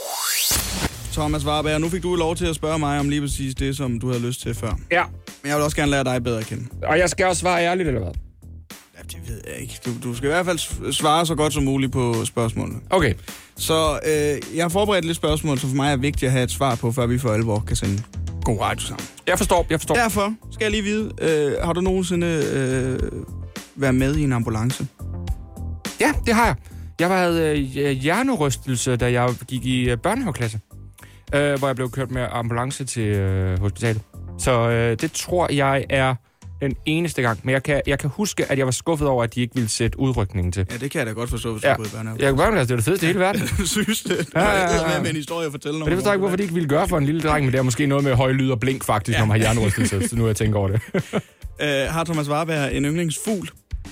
Thomas Warberg, nu fik du lov til at spørge mig om lige præcis det, som du havde lyst til før. Ja. Men jeg vil også gerne lære dig bedre at kende. Og jeg skal også svare ærligt, eller hvad? Ja, det ved jeg ikke. Du skal i hvert fald svare så godt som muligt på spørgsmålene. Okay. Så jeg har forberedt lidt spørgsmål, som for mig er vigtigt at have et svar på, før vi for alvor kan sende god radio sammen. Jeg forstår. Derfor skal jeg lige vide, har du nogensinde været med i en ambulance? Ja, det har jeg. Jeg havde hjernerystelse, da jeg gik i børnehaveklasse, hvor jeg blev kørt med ambulance til hospitalet. Så det tror jeg er den eneste gang. Men jeg kan huske, at jeg var skuffet over, at de ikke ville sætte udrykningen til. Ja, det kan jeg da godt forstå, hvis du går i børnehave. Jeg kan børnehave, det er det fedeste i hele verden. Synes det? Ja. Med en historie at fortælle noget. Det forstår jeg ikke, hvorfor de ikke ville gøre for en lille dreng, men det er måske noget med høj lyd og blink faktisk, når man har hjernerystelse, så nu jeg tænker over det. Har Thomas Warberg en yndlingsfugl?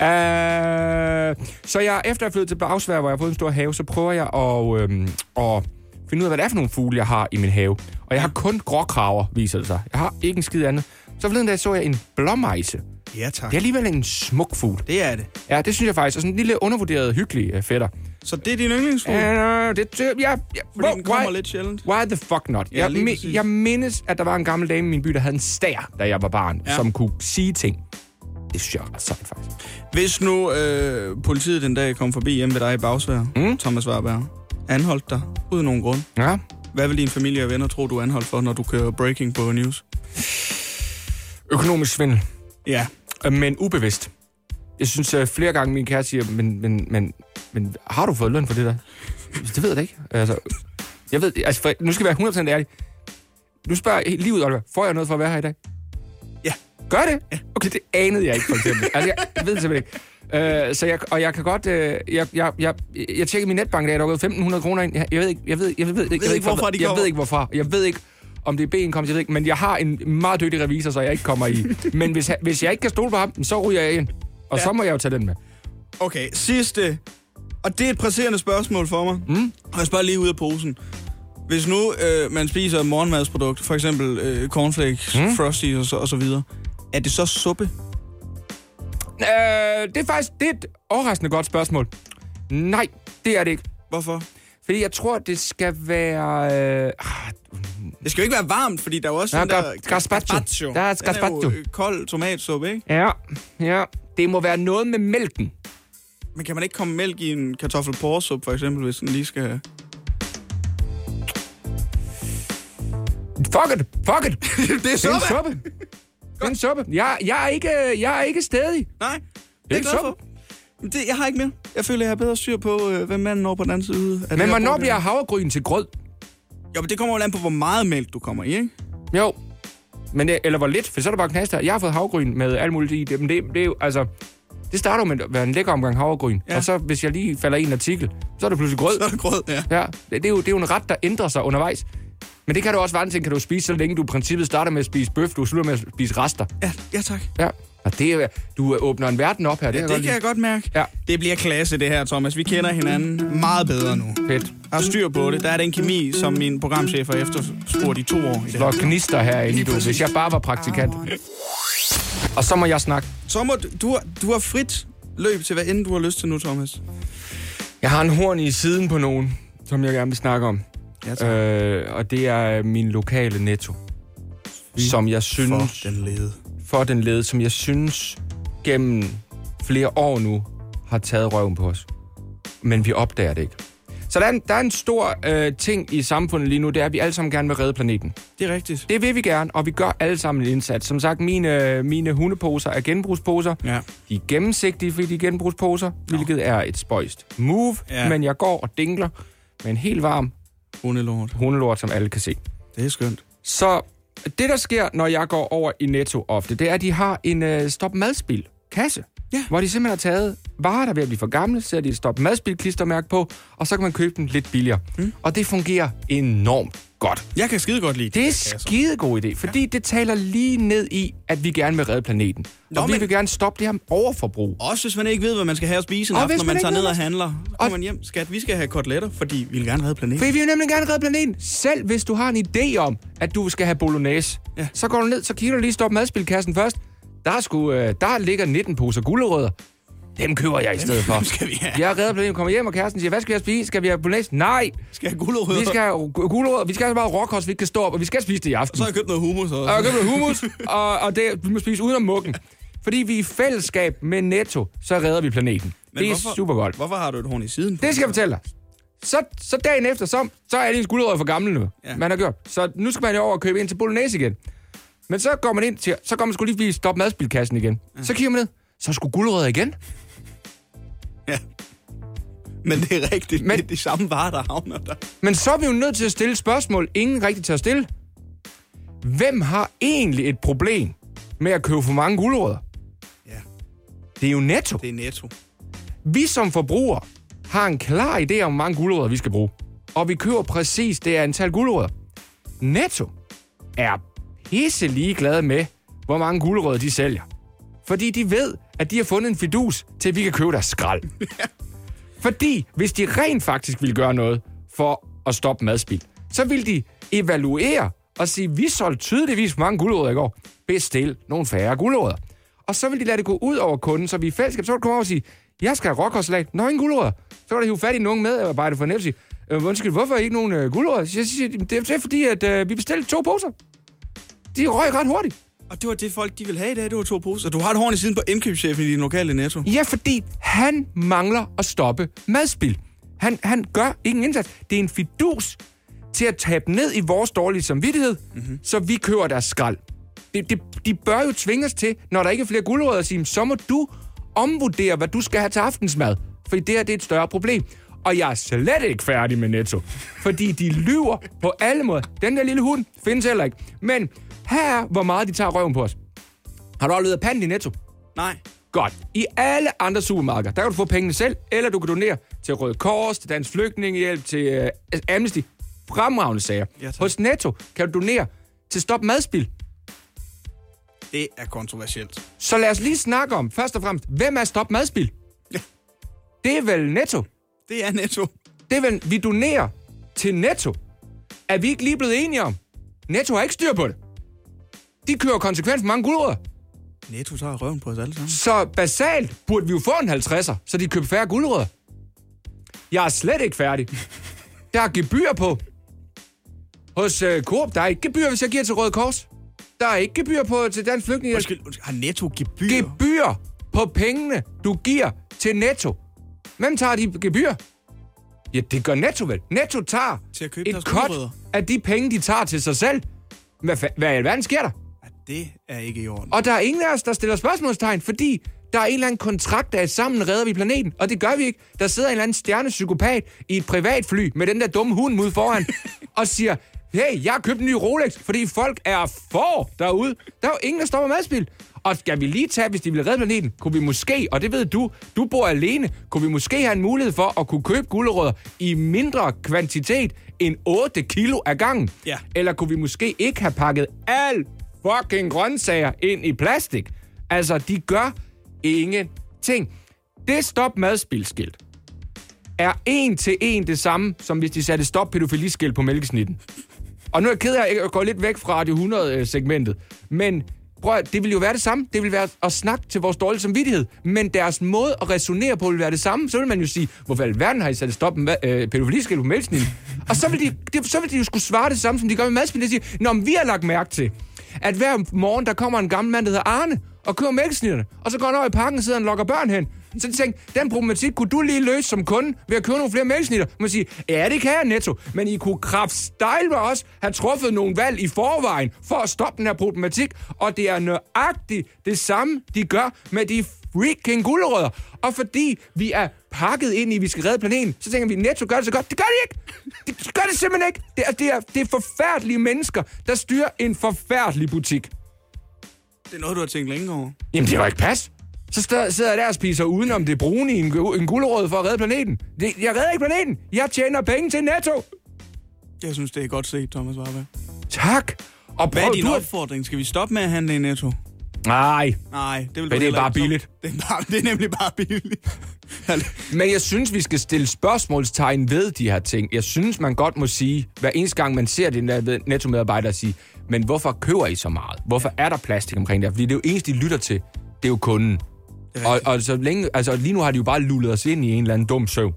Så jeg, efter jeg flyttede til Bagsværd, hvor jeg har fået en stor have, så prøver jeg at finde ud af, hvad det er for nogle fugle, jeg har i min have. Og jeg har kun gråkraver, viser det sig. Jeg har ikke en skid andet. Så forleden dag så jeg en blåmejse. Ja, tak. Det er alligevel en smuk fugl. Det er det. Ja, det synes jeg faktisk. Og sådan en lille undervurderet, hyggelig fætter. Så det er din yndlingsfugl? Fordi den kommer lidt sjældent. Why the fuck not? Ja, jeg mindes, at der var en gammel dame i min by, der havde en stær, da jeg var barn, som kunne sige ting. Det synes jeg er ret sejt, faktisk. Hvis nu politiet den dag kom forbi hjemme ved dig i Bagsværd, Thomas Warberg, anholdt dig uden nogen grund. Ja. Hvad vil dine familie og venner tro, du er anholdt for, når du kører breaking på news? Økonomisk svindel. Ja. Men ubevidst. Jeg synes flere gange, min kæreste siger, men har du fået løn for det der? Det ved jeg da ikke. Altså, nu skal jeg være 100% ærlig. Nu spørger jeg lige ud, Oliver, får jeg noget for at være her i dag? Ja. Gør det? Ja. Okay, det anede jeg ikke, for eksempel. Altså, jeg ved det simpelthen ikke. Jeg kan godt... Jeg tjekkede min netbank, der er gået 1.500 kroner ind. Jeg ved ikke, hvorfor de kommer. Jeg ved ikke, hvorfor. Jeg ved ikke, om det er B-indkomst, jeg ved ikke. Men jeg har en meget dygtig revisor, så jeg ikke kommer i. Men hvis jeg ikke kan stole på ham, så ryger jeg ind. Og så må jeg jo tage den med. Okay, sidste. Og det er et presserende spørgsmål for mig. Og jeg spørger lige ud af posen. Hvis nu man spiser morgenmadsprodukt, for eksempel cornflakes, Frosties og så videre, er det så suppe? Det er faktisk et overraskende godt spørgsmål. Nej, det er det ikke. Hvorfor? Fordi jeg tror, det skal være... Det skal jo ikke være varmt, fordi der er jo også den der gazpacho. Der er gazpacho. Den er jo kold tomatsuppe, ikke? Ja. Det må være noget med mælken. Men kan man ikke komme mælk i en kartoffelporsuppe, for eksempel, hvis den lige skal... Fuck it! Det er suppe! Det er en suppe. Jeg er ikke stædig. Nej, det er ikke suppe. Jeg har ikke mere. Jeg føler, jeg har bedre styr på, hvem manden over på den anden side. Men hvornår bliver havregryn til grød? Jo, men det kommer jo an på, hvor meget mælk du kommer i, ikke? Jo. Men eller hvor lidt, for så er der bare knaster. Jeg har fået havregryn med alt muligt i det. Men det er jo, altså... Det starter jo med at være en lækker omgang havregryn. Ja. Og så, hvis jeg lige falder i en artikel, så er det pludselig grød. Så er det grød, ja. Det er jo en ret, der ændrer sig undervejs. Men det kan du også være en ting, kan du spise, så længe du i princippet starter med at spise bøf, du slutter med at spise rester. Ja tak. Ja. Og det er, du åbner en verden op her. Det kan jeg godt mærke. Ja. Det bliver klasse, det her, Thomas. Vi kender hinanden meget bedre nu. Fedt. Jeg har styr på det. Der er den kemi, som min programchef har efterspurgt i 2 år. Det var gnister herinde, hvis jeg bare var praktikant. Og så må jeg snakke. Så må du har frit løb til, hvad end du har lyst til nu, Thomas. Jeg har en horn i siden på nogen, som jeg gerne vil snakke om. Ja, og det er min lokale Netto. Som jeg synes... For den lede, som jeg synes gennem flere år nu har taget røven på os. Men vi opdager det ikke. Så der er en stor ting i samfundet lige nu, det er, at vi alle sammen gerne vil redde planeten. Det er rigtigt. Det vil vi gerne, og vi gør alle sammen en indsats. Som sagt, mine hundeposer er genbrugsposer. Ja. De er gennemsigtige, fordi de er genbrugsposer, hvilket er et spøjst move. Ja. Men jeg går og dingler med en helt varm hundelort, som alle kan se. Det er skønt. Så det, der sker, når jeg går over i Netto ofte, det er, at de har en stop madspil kasse. Ja. Hvor de simpelthen har taget varer, der er ved at blive for gamle, så de et stop madspil-klistermærke på, og så kan man købe den lidt billigere. Og det fungerer enormt godt. Jeg kan skide godt lide det. Det er skide god idé, fordi det taler lige ned i, at vi gerne vil redde planeten. Og vi vil gerne stoppe det her overforbrug. Også hvis man ikke ved, hvad man skal have at spise en aften, når man tager ned og handler. Så kommer man hjem, skat, vi skal have koteletter, fordi vi vil gerne redde planeten. Fordi vi vil nemlig gerne redde planeten. Selv hvis du har en idé om, at du skal have bolognese, så går du ned, så kigger du lige stop madspilkassen først. Der ligger 19 poser gulerødder. Dem køber jeg i stedet for. Skal vi have? Jeg redder planeten, kommer hjem, og kæresten siger, hvad skal vi have spise? Skal vi have bolognese? Nej. Skal have gulerødder? Vi skal have gulerødder. Vi skal have bare råkost, vi ikke kan stå op, og vi skal spise det i aften. Og så har jeg købt noget hummus også. Og jeg har købt noget hummus, og det, vi må spise uden om muggen. Fordi vi er i fællesskab med Netto, så redder vi planeten. Men det er super godt. Hvorfor har du et horn i siden? Det skal jeg fortælle dig. Så dagen efter, så er ens gulerødder for gamle nu. Ja. Man har gjort. Så nu skal man jo over og købe ind til bolognese igen. Men så går man ind til, så går man sgu lige stoppe madspilkassen igen. Ja. Så kigger man ned, så er sgu gulerødder igen. Ja. Men det er rigtigt, det er de samme varer, der havner der. Men så er vi jo nødt til at stille spørgsmål, ingen rigtig til at stille. Hvem har egentlig et problem med at købe for mange gulerødder? Ja. Det er jo Netto. Det er Netto. Vi som forbrugere har en klar idé om, hvor mange gulerødder vi skal bruge. Og vi køber præcis det antal gulerødder. Netto er pisse ligeglade med, hvor mange gulerødder de sælger. Fordi de ved, at de har fundet en fidus til, at vi kan købe deres skrald. Fordi hvis de rent faktisk ville gøre noget for at stoppe madspild, så ville de evaluere og sige, vi solgte tydeligvis mange gulerødder i går. Bestil nogle færre gulerødder. Og så vil de lade det gå ud over kunden, så vi i fællesskab, så vil komme over og sige, jeg skal have råkostsalat. Nå, ingen gulerødder. Så var der hive fat i nogen medarbejder for Netto. Undskyld, hvorfor ikke nogen gulerødder? Jeg siger, det er fordi, at vi bestilte 2 poser. De røg ret hurtigt. Og det var det folk, de ville have i dag, det var 2 poser. Du har et horn i siden på indkøbschefen i din lokale Netto. Ja, fordi han mangler at stoppe madspild. Han gør ingen indsats. Det er en fidus til at tabe ned i vores dårlige samvittighed, så vi køber deres skrald. De bør jo tvinge os til, når der ikke er flere gulerødder, at sige, så må du omvurdere, hvad du skal have til aftensmad. Fordi det her, det er et større problem. Og jeg er slet ikke færdig med Netto. Fordi de lyver på alle måder. Den der lille hund findes heller ikke. Men her er, hvor meget de tager røven på os. Har du oplevet panden i Netto? Nej. Godt. I alle andre supermarkeder, der kan du få pengene selv, eller du kan donere til Røde Kors, til Dansk Flygtningehjælp, til Amnesty. Fremragende sager. Ja, hos Netto kan du donere til Stop Madspild. Det er kontroversielt. Så lad os lige snakke om, først og fremmest, hvem er Stop Madspild? Ja. Det er vel Netto. Det er Netto. Det er vel, vi donerer til Netto. Er vi ikke lige blevet enige om? Netto har ikke styr på det. De kører konsekvent for mange gulerødder. Netto tager røven på os alle sammen. Så basalt burde vi jo få en 50'er, så de køber færre gulerødder. Jeg er slet ikke færdig. Der er gebyr på. Hos Coop, der er ikke gebyr, hvis jeg giver til Røde Kors. Der er ikke gebyr på til Dansk Flygtningehjælp. Undskyld, har Netto gebyr? Gebyr på pengene, du giver til Netto. Hvem tager de gebyr? Ja, det gør Netto vel. Netto tager et cut af de penge, de tager til sig selv. Hvad i alverden sker der? Ja, det er ikke i orden. Og der er ingen af os, der stiller spørgsmålstegn, fordi der er en eller anden kontrakt, der er sammen redder vi planeten. Og det gør vi ikke. Der sidder en eller anden stjernepsykopat i et privatfly med den der dumme hund ude foran og siger, hey, jeg har købt en ny Rolex, fordi folk er derude. Der er jo ingen, der stopper madspild. Og skal vi lige tage, hvis de vil redde planeten, kunne vi måske, og det ved du bor alene, kunne vi måske have en mulighed for at kunne købe gulerødder i mindre kvantitet end 8 kilo ad gangen. Ja. Eller kunne vi måske ikke have pakket al fucking grøntsager ind i plastik? Altså, de gør ingenting. Det Stop Madspildskilt er 1 til 1 det samme, som hvis de satte Stop Pædofiliskilt på mælkesnitten. Og nu er jeg ked af, at jeg går lidt væk fra Radio 100-segmentet, men prøv, det vil jo være det samme. Det vil være at snakke til vores dårlige samvittighed. Men deres måde at resonere på vil være det samme. Så vil man jo sige, hvorfor i alverden har I sat Stop Pædofiliskilt på mælkesnitten? Og så vil de jo skulle svare det samme, som de gør med madspild. De siger, nå, men vi har lagt mærke til, at hver morgen, der kommer en gammel mand, der hedder Arne, og køber mælkesnitterne. Og så går han over i parken og sidder og lokker børn hen. Så de tænkte, den problematik kunne du lige løse som kunde ved at købe nogle flere mælkesnitter. Man siger, ja, det kan jeg, Netto, men I kunne kraftstyle med os have truffet nogle valg i forvejen for at stoppe den her problematik. Og det er nøjagtigt det samme, de gør med de freaking gulerødder. Og fordi vi er pakket ind i, at vi skal redde planeten, så tænker vi, Netto gør det så godt. Det gør de ikke! De gør det simpelthen ikke! Det er forfærdelige mennesker, der styrer en forfærdelig butik. Det er noget, du har tænkt længe over. Jamen, det var ikke pas. Så sidder jeg der og spiser udenom det brune i en gulerod for at redde planeten. Jeg redder ikke planeten. Jeg tjener penge til Netto. Jeg synes, det er godt set, Thomas Warberg. Tak. Og hvad er din opfordring? Skal vi stoppe med at handle i Netto? Nej. Det er bare billigt. Det er nemlig bare billigt. Men jeg synes, vi skal stille spørgsmålstegn ved de her ting. Jeg synes, man godt må sige, hver eneste gang man ser den der Netto-medarbejder sige, men hvorfor køber I så meget? Hvorfor er der plastik omkring det? Fordi det er jo eneste, de lytter til. Det er jo kunden. Og så længe, altså lige nu har de jo bare lullet os ind i en eller anden dum søvn.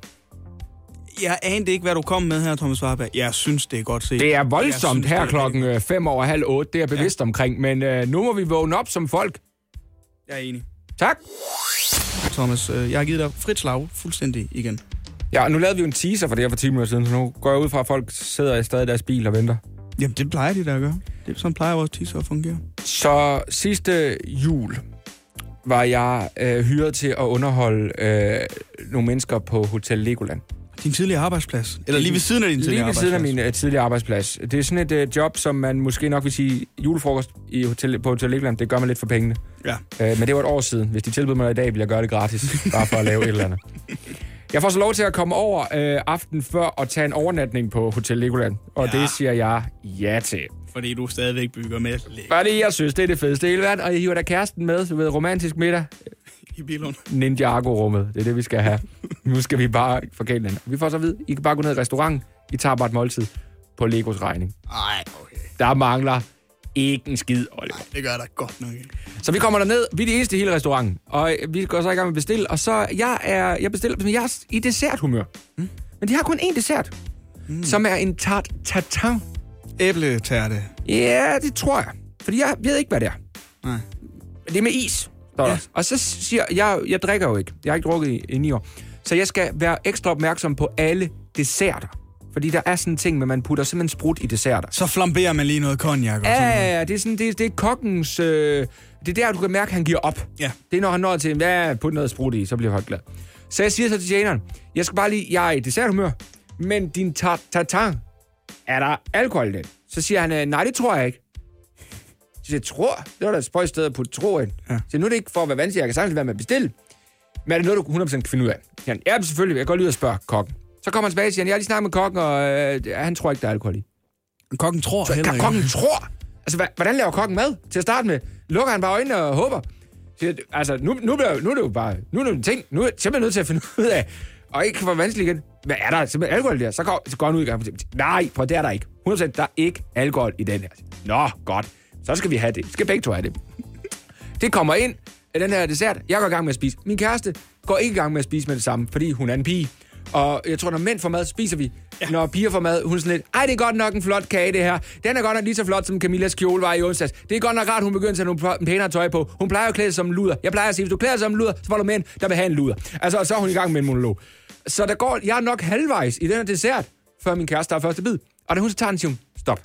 Jeg anede ikke, hvad du kom med her, Thomas Warberg. Jeg synes, det er godt set. Det er voldsomt her klokken 7:05. Det er jeg bevidst omkring. Men nu må vi vågne op som folk. Jeg er enig. Tak. Thomas, jeg har givet dig frit slag fuldstændig igen. Ja, nu lavede vi jo en teaser for det her for 10 minutter siden, så nu går jeg ud fra, at folk sidder stadig i deres bil og venter. Jamen, det plejer de da at gøre. Sådan plejer vores teaser at fungere. Så sidste jul var jeg hyret til at underholde nogle mennesker på Hotel Legoland. din tidligere arbejdsplads? Eller lige ved siden af din tidligere arbejdsplads? Lige ved siden af min tidligere arbejdsplads. Det er sådan et job, som man måske nok vil sige, julefrokost på Hotel Legoland, det gør man lidt for pengene. Ja. Men det var et år siden. Hvis de tilbyder mig i dag, vil jeg gøre det gratis. Bare for at lave et eller andet. Jeg får så lov til at komme over aften før og tage en overnatning på Hotel Legoland. Og det siger jeg ja til. Fordi du stadigvæk bygger med. Fordi jeg synes, det er det fedeste i hele verden. Og jeg hiver da kæresten med, så ved romantisk middag. I Billund. Ninjago-rummet. Det er det, vi skal have. Nu skal vi bare forkæle den. Vi får så at vide, I kan bare gå ned i restauranten. I tager bare et måltid på Legos regning. Nej, okay. Der mangler ikke en skid, Oliver. Nej, det gør der godt nok ikke. Så vi kommer derned. Vi er de eneste i hele restauranten. Og vi går så i gang med at bestille. Og så jeg bestiller, men jeg er i desserthumør. Men de har kun én dessert. Som er en tarte tatin. Æbletærte. Ja, det tror jeg. Fordi jeg ved ikke, hvad det er. Nej. Det er med is. Ja. Og så siger jeg drikker jo ikke. Jeg har ikke drukket i 9 år. Så jeg skal være ekstra opmærksom på alle desserter. Fordi der er sådan en ting med, at man putter simpelthen sprut i desserter. Så flamberer man lige noget cognac og sådan noget. Ja, det er sådan, det er kokkens... det er der, du kan mærke, at han giver op. Ja. Det er, når han når til, put noget sprut i, så bliver jeg glad. Så jeg siger så til tjeneren, jeg skal bare lige, jeg er i desserthumør, men din tartan, er der alkohol i den? Så siger han, nej, det tror jeg ikke. Så jeg tror, det var da et spøjt sted at putte tro ind. Ja. Så nu er det ikke for at være vanskelig, jeg kan sagtens være med at bestille. Men er det noget, du 100% kan finde ud af? Ja, selvfølgelig, jeg går lige ud og spørger kokken. Så kommer han tilbage og siger, jeg har lige snakket med kokken, og han tror ikke, der er alkohol i. Kokken tror heller ikke. Kokken tror? Altså, hvordan laver kokken mad til at starte med? Lukker han bare øjnene og håber? Altså, nu er det jo bare... Nu er det en ting. Nu er jeg simpelthen nødt til at finde ud af, og ikke for vanskeligt igen. Hvad er der simpelthen alkohol der? Så går han ud i gang. Nej, prøv, det er der ikke. 100%, der er ikke alkohol i den her. Nå, godt. Så skal vi have det. Skal begge to have det. Det kommer ind af den her dessert. Jeg går i gang med at spise. Min kæreste går ikke i gang med at spise med det samme, fordi hun er en pige. Og jeg tror, når mænd får mad, spiser vi. Ja. Når piger får mad, hun er sådan lidt, det er godt nok en flot kage, det her. Den er godt nok lige så flot, som Camillas kjole var i onsdags. Det er godt nok rart, hun begynder at tage nogle pænere tøj på. Hun plejer at klæde sig som en luder. Jeg plejer at sige, hvis du klæder sig som en luder, så får du mænd, der vil have en luder. Altså, og så er hun i gang med en monolog. Så jeg er nok halvvejs i den her dessert, før min kæreste tager første bid. Og da hun så tager den, siger hun, stop.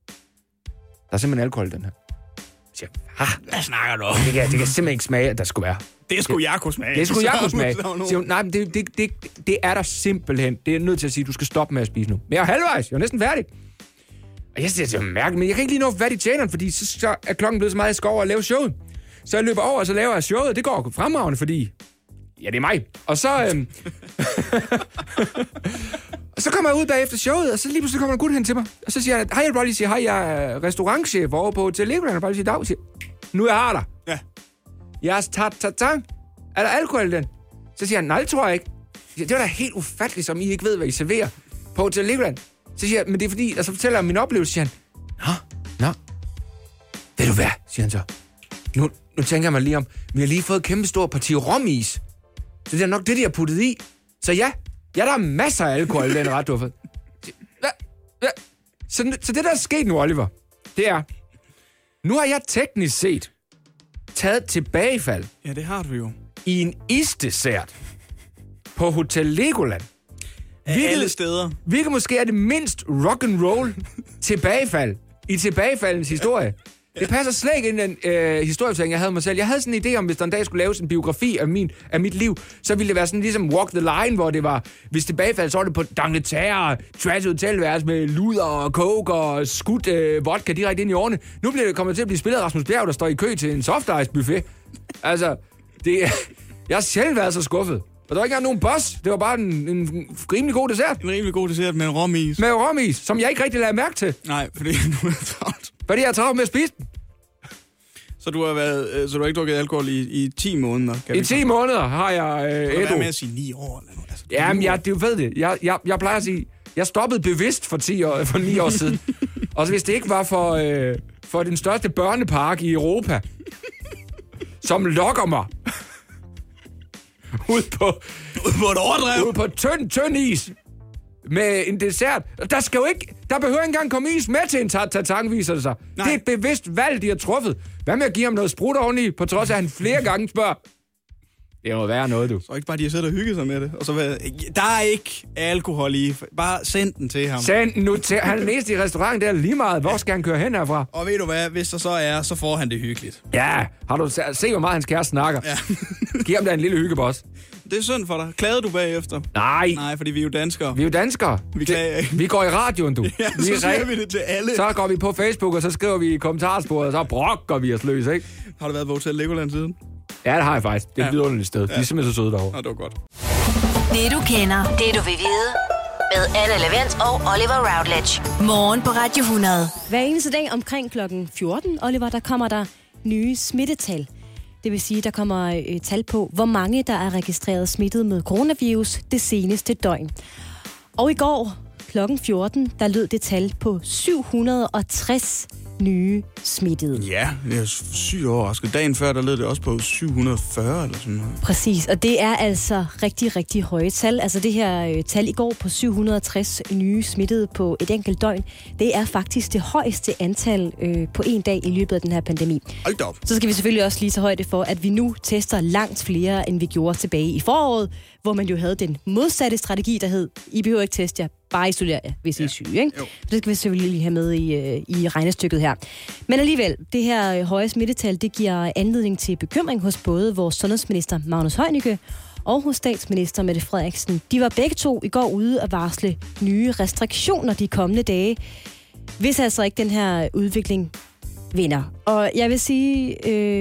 Der er simpelthen alkohol i den her. Jeg siger, hvad snakker du om? Det kan simpelthen ikke smage, at der skulle være. Det skulle jeg kunne smage. Det skulle jeg kunne smage. Siger hun, nej, men det er der simpelthen. Det er nødt til at sige, du skal stoppe med at spise nu. Men jeg er halvvejs. Jeg er næsten færdig. Og jeg siger, det er mærkeligt, men jeg kan ikke lige nå fat i tjeneren, fordi så er klokken blevet så meget, jeg skal over og lave showet. Så jeg løber over, og så laver jeg showet, og det går fremragende, fordi... Ja, det er mig. Og så... og så kommer jeg ud bagefter showet, og så lige pludselig kommer en gut hen til mig. Og så siger jeg, hej, jeg vil bare lige sige, hej, jeg er restaurantchef over på Hotel Legoland. Jeg vil bare lige sige, dag, siger, nu jeg har dig. Ja. Jeres tartan. Er der alkohol i den? Så siger han, nej, det tror jeg ikke. Det var da helt ufatteligt, som I ikke ved, hvad I serverer på Hotel Legoland. Så siger jeg, men det er fordi, og så fortæller jeg min oplevelse, siger han, nå. Ved du hvad, siger han så. Nu tænker jeg mig lige om, vi har lige fået et kæmpe stort parti romis. Så det er nok det, de har puttet i. Så ja, der er masser af alkohol i den ret, du har fået. Hvad? Så det, der er sket nu, Oliver, det er, nu har jeg teknisk set taget tilbagefald. Ja, det har du jo. I en isdessert på Hotel Legoland. Alle steder. Hvilket måske er det mindst rock'n'roll tilbagefald i tilbagefaldens historie. Det passer slet ikke ind i den historiefortælling, jeg havde mig selv. Jeg havde sådan en idé om, hvis der en dag skulle laves en biografi af mit liv, så ville det være sådan ligesom Walk the Line, hvor det var, hvis tilbagefald, så var det på D'Angleterre, trash hotelværelse med luder og coke og skudt vodka direkte ind i årene. Nu kommer det til at blive spillet af Rasmus Bjerg, der står i kø til en soft ice buffet. Altså, jeg har sjældent været så skuffet. Og der var ikke engang nogen boss. Det var bare en rimelig god dessert. En rimelig god dessert med en romis. Med romis, som jeg ikke rigtig lagde mærke til. Nej, fordi nu er travlt. Fordi jeg er travlt med at spise den. Så du har ikke drukket alkohol i 10 måneder? I 10 måneder har jeg ædru. Du med at sige 9 år? Eller noget. Altså, jamen, du ved det. Jeg plejer at sige, jeg stoppede bevidst for 9 år siden. Og så hvis det ikke var for den største børnepark i Europa, som lokker mig ud på et overdrev. Ud på tynd is med en dessert. Der behøver ikke engang komme is med til en tartan, viser det sig. Nej. Det er et bevidst valg, de har truffet. Hvad med at give ham noget sprut oveni, på trods af, at han flere gange spørger? Det må være noget, du. Så ikke bare, de har siddet og hygget sig med det. Og så der er ikke alkohol i. Bare send den til ham. Send den nu til. Han er den eneste i restauranten, der er lige meget. Hvor skal han køre hen herfra? Og ved du hvad, hvis der så er, så får han det hyggeligt. Ja, har du se, hvor meget hans kæreste snakker? Ja. Giv ham da en lille hyggeboss. Det er synd for dig. Klagede du bagefter? Nej. Nej, fordi vi er jo danskere. Vi er jo danskere. Vi klager ikke. Vi går i radioen, du. Ja, så siger vi det til alle. Så går vi på Facebook, og så skriver vi i kommentarsporet, og så brokker vi os løs, ikke? Har du været på Hotel Legoland siden? Ja, det har jeg faktisk. Det er et vidunderligt sted. De er simpelthen så søde derovre. Ja, det var godt. Det du kender, det du vil vide. Med Anne Levent og Oliver Routledge. Morgen på Radio 100. Hver eneste dag omkring klokken 14, Oliver, der kommer der nye smittetal. Det vil sige, der kommer tal på, hvor mange der er registreret smittet med coronavirus det seneste døgn. Og i går klokken 14, der lød det tal på 760 nye smittede. Ja, det er sygt overrasket. Dagen før, der lød det også på 740 eller sådan noget. Præcis, og det er altså rigtig, rigtig høje tal. Altså det her tal i går på 760 nye smittede på et enkelt døgn, det er faktisk det højeste antal på en dag i løbet af den her pandemi. Hold op. Så skal vi selvfølgelig også lige tage højde for, at vi nu tester langt flere, end vi gjorde tilbage i foråret, hvor man jo havde den modsatte strategi, der hed, I behøver ikke teste jer, bare isolere jer, hvis I er syge, ikke? Det skal vi selvfølgelig lige have med i regnestykket her. Men alligevel, det her høje smittetal, det giver anledning til bekymring hos både vores sundhedsminister Magnus Heunicke og hos statsminister Mette Frederiksen. De var begge to i går ude at varsle nye restriktioner de kommende dage, hvis altså ikke den her udvikling vinder. Og jeg vil sige,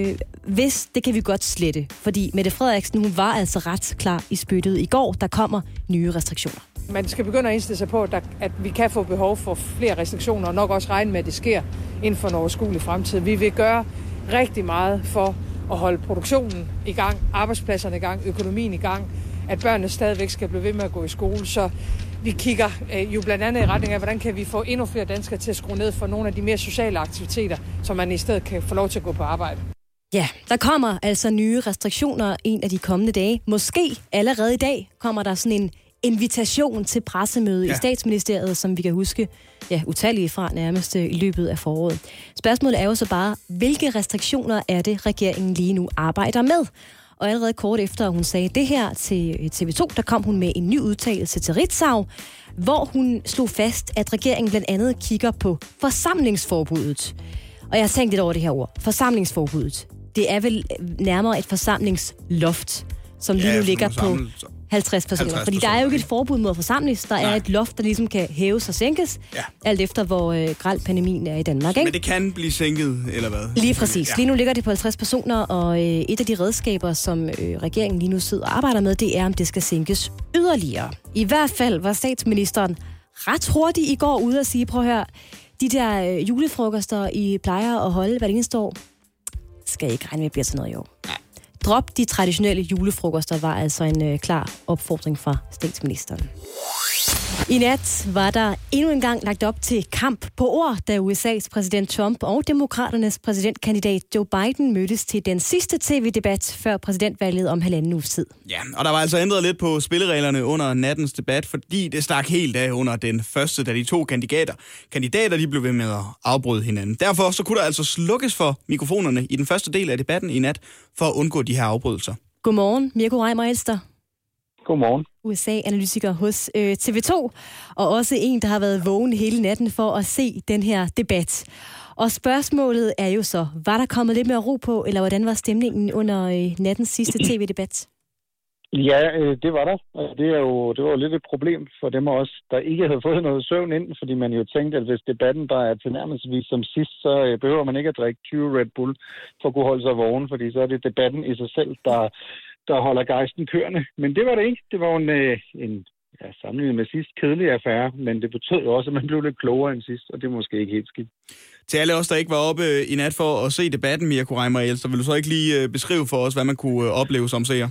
hvis, det kan vi godt slette, fordi Mette Frederiksen, hun var altså ret klar i spyttet i går. Der kommer nye restriktioner. Man skal begynde at indstille sig på, at vi kan få behov for flere restriktioner, og nok også regne med, at det sker inden for en overskuelig fremtid. Vi vil gøre rigtig meget for at holde produktionen i gang, arbejdspladserne i gang, økonomien i gang, at børnene stadigvæk skal blive ved med at gå i skole. Så vi kigger jo blandt andet i retning af, hvordan kan vi få endnu flere danskere til at skrue ned for nogle af de mere sociale aktiviteter, så man i stedet kan få lov til at gå på arbejde. Ja, der kommer altså nye restriktioner en af de kommende dage. Måske allerede i dag kommer der sådan en invitation til pressemøde i Statsministeriet, som vi kan huske utallige fra nærmest i løbet af foråret. Spørgsmålet er jo så bare, hvilke restriktioner er det, regeringen lige nu arbejder med? Og allerede kort efter, hun sagde det her til TV2, der kom hun med en ny udtalelse til Ritzau, hvor hun slog fast, at regeringen blandt andet kigger på forsamlingsforbuddet. Og jeg har tænkt lidt over det her ord. Forsamlingsforbuddet. Det er vel nærmere et forsamlingsloft, som lige nu ligger på 50 personer. Fordi der er jo ikke et forbud mod at forsamles. Der er et loft, der ligesom kan hæves og sænkes, alt efter hvor grel pandemien er i Danmark. Ikke? Men det kan blive sænket, eller hvad? Lige præcis. Lige nu ligger det på 50 personer, og et af de redskaber, som regeringen lige nu sidder og arbejder med, det er, om det skal sænkes yderligere. I hvert fald var statsministeren ret hurtigt i går ude at sige, prøv at høre, de der julefrokoster, I plejer at holde hvert eneste år, skal I ikke regne med, at bliver sådan noget i år. Drop de traditionelle julefrokoster var altså en klar opfordring fra statsministeren. I nat var der endnu en gang lagt op til kamp på ord, da USA's præsident Trump og demokraternes præsidentkandidat Joe Biden mødtes til den sidste tv-debat før præsidentvalget om 1,5 uges tid. Ja, og der var altså ændret lidt på spillereglerne under nattens debat, fordi det stak helt af under den første, da de to kandidater de blev ved med at afbryde hinanden. Derfor så kunne der altså slukkes for mikrofonerne i den første del af debatten i nat, for at undgå de her afbrydelser. Godmorgen, Mirko Reimer-Elster. Godmorgen. USA-analytiker hos TV2, og også en, der har været vågen hele natten for at se den her debat. Og spørgsmålet er jo så, var der kommet lidt mere ro på, eller hvordan var stemningen under nattens sidste tv-debat? Ja, det var der. Det var jo lidt et problem for dem af os, der ikke havde fået noget søvn ind, fordi man jo tænkte, at hvis debatten der er tilnærmelsesvis som sidst, så behøver man ikke at drikke 20 Red Bull for at kunne holde sig vågen, fordi så er det debatten i sig selv, der holder gejsten kørende. Men det var det ikke. Det var en sammenlignet med sidst kedelig affære, men det betød jo også, at man blev lidt klogere end sidst, og det er måske ikke helt skidt. Til alle os, der ikke var oppe i nat for at se debatten, Mirko Reimer-Elster, vil du så ikke lige beskrive for os, hvad man kunne opleve som seer?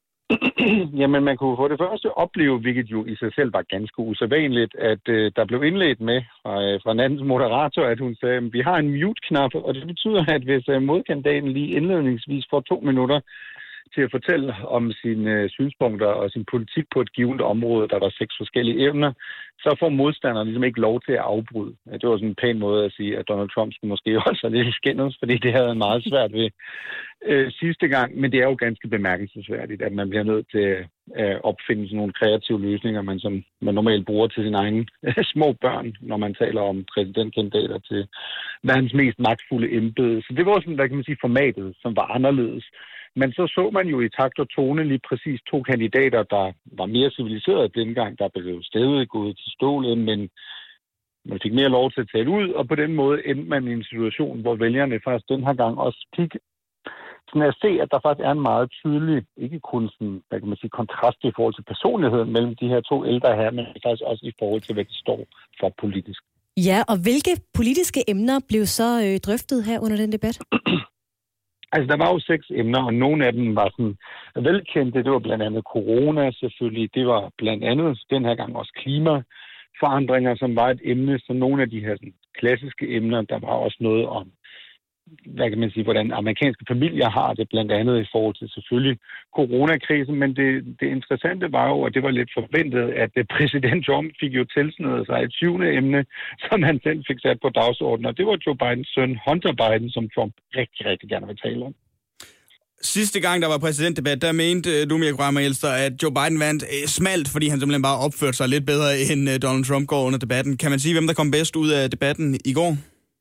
Jamen, man kunne for det første opleve, hvilket jo i sig selv var ganske usædvanligt, at der blev indledt med fra nattens moderator, at hun sagde, at vi har en mute-knap, og det betyder, at hvis modkandidaten lige indledningsvis får 2 minutter til at fortælle om sine synspunkter og sin politik på et givet område, der var 6 forskellige emner, så får modstanderen ligesom ikke lov til at afbryde. Det var sådan en pæn måde at sige, at Donald Trump skulle måske holde sig lidt i skindet, fordi det havde han meget svært ved sidste gang. Men det er jo ganske bemærkelsesværdigt, at man bliver nødt til at opfinde sådan nogle kreative løsninger, som man normalt bruger til sine egne små børn, når man taler om præsidentkandidater til verdens mest magtfulde embede. Så det var sådan, der kan man sige, formatet, som var anderledes. Men så man jo i takt og tone lige præcis 2 kandidater, der var mere civiliserede dengang, der blev stadig gået til stålet, men man fik mere lov til at tale ud, og på den måde endte man i en situation, hvor vælgerne faktisk den her gang også fik sådan at se, at der faktisk er en meget tydelig, ikke kun sådan, hvad kan man sige, kontrast i forhold til personligheden mellem de her 2 ældre her, men faktisk også i forhold til, hvad de står for politisk. Ja, og hvilke politiske emner blev så drøftet her under den debat? Altså, der var jo 6 emner, og nogle af dem var sådan velkendte. Det var blandt andet corona selvfølgelig. Det var blandt andet den her gang også klimaforandringer, som var et emne. Så nogle af de her sådan, klassiske emner, der var også noget om, hvad kan man sige, hvordan amerikanske familier har det, blandt andet i forhold til selvfølgelig coronakrisen. Men det interessante var jo, og det var lidt forventet, at præsident Trump fik jo tilsnøret sig et 20. emne, som han selv fik sat på dagsordenen. Og det var Joe Bidens søn, Hunter Biden, som Trump rigtig, rigtig gerne vil tale om. Sidste gang, der var præsidentdebat, der mente du, Mirko Reimer-Elster, at Joe Biden vandt smalt, fordi han simpelthen bare opførte sig lidt bedre, end Donald Trump går under debatten. Kan man sige, hvem der kom bedst ud af debatten i går?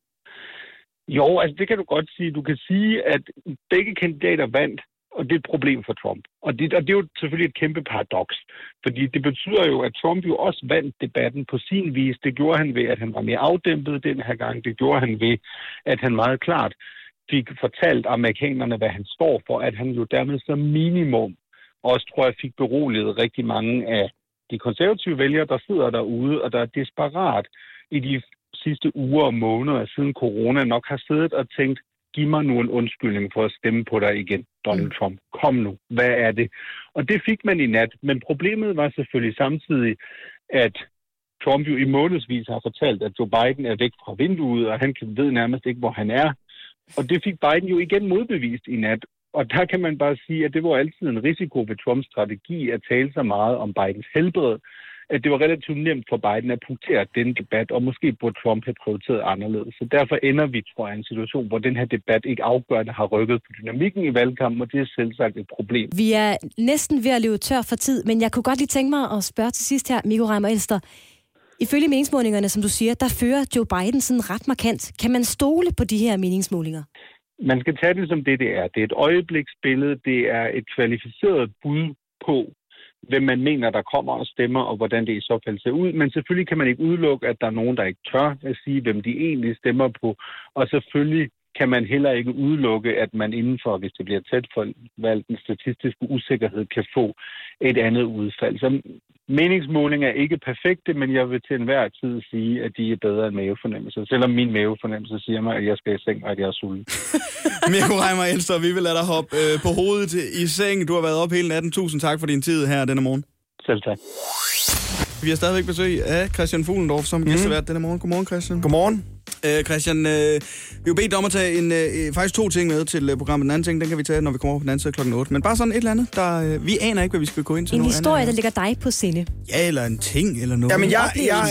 Jo, altså det kan du godt sige. Du kan sige, at begge kandidater vandt, og det er et problem for Trump. Og det er jo selvfølgelig et kæmpe paradoks, fordi det betyder jo, at Trump jo også vandt debatten på sin vis. Det gjorde han ved, at han var mere afdæmpet den her gang. Det gjorde han ved, at han meget klart fik fortalt amerikanerne, hvad han står for, at han jo dermed som minimum også, tror jeg, fik beroliget rigtig mange af de konservative vælgere, der sidder derude, og der er desperat i de sidste uger og måneder siden corona nok har siddet og tænkt, giv mig nu en undskyldning for at stemme på dig igen, Donald Trump. Kom nu, hvad er det? Og det fik man i nat, men problemet var selvfølgelig samtidig, at Trump jo i månedsvis har fortalt, at Joe Biden er væk fra vinduet, og han ved nærmest ikke, hvor han er. Og det fik Biden jo igen modbevist i nat. Og der kan man bare sige, at det var altid en risiko ved Trumps strategi at tale så meget om Bidens helbred, at det var relativt nemt for Biden at punktere den debat, og måske burde Trump have prioriteret anderledes. Så derfor ender vi, tror jeg, i en situation, hvor den her debat ikke afgørende har rykket på dynamikken i valgkampen, og det er selvsagt et problem. Vi er næsten ved at løbe tør for tid, men jeg kunne godt lige tænke mig at spørge til sidst her, Mirko Reimer-Elster. Ifølge meningsmålingerne, som du siger, der fører Joe Biden sådan ret markant. Kan man stole på de her meningsmålinger? Man skal tage det som det er. Det er et øjebliksbillede, det er et kvalificeret bud på, hvem man mener, der kommer og stemmer, og hvordan det i så fald ser ud. Men selvfølgelig kan man ikke udelukke, at der er nogen, der ikke tør at sige, hvem de egentlig stemmer på. Og selvfølgelig kan man heller ikke udelukke, at man indenfor, hvis det bliver tæt for valgt, den statistiske usikkerhed kan få et andet udfald. Så meningsmålinger er ikke perfekte, men jeg vil til enhver tid sige, at de er bedre end mavefornemmelser. Selvom min mavefornemmelse siger mig, at jeg skal i seng, og at jeg er sulten. Mirko Reimer-Elster, vi vil lade dig hoppe på hovedet i seng. Du har været op hele natten. Tusind tak for din tid her denne morgen. Selv tak. Vi har stadigvæk besøg af Christian Fuglendorf som gæstevært denne morgen. Godmorgen, Christian. Godmorgen. Christian, vi har bedt om at tage faktisk 2 ting med til programmet. Den anden ting, den kan vi tage, når vi kommer over på den anden side klokken 8. Men bare sådan et eller andet, der vi aner ikke, hvad vi skal gå ind til. En historie, der ligger dig på sinde. Ja, eller en ting, eller noget. Jamen,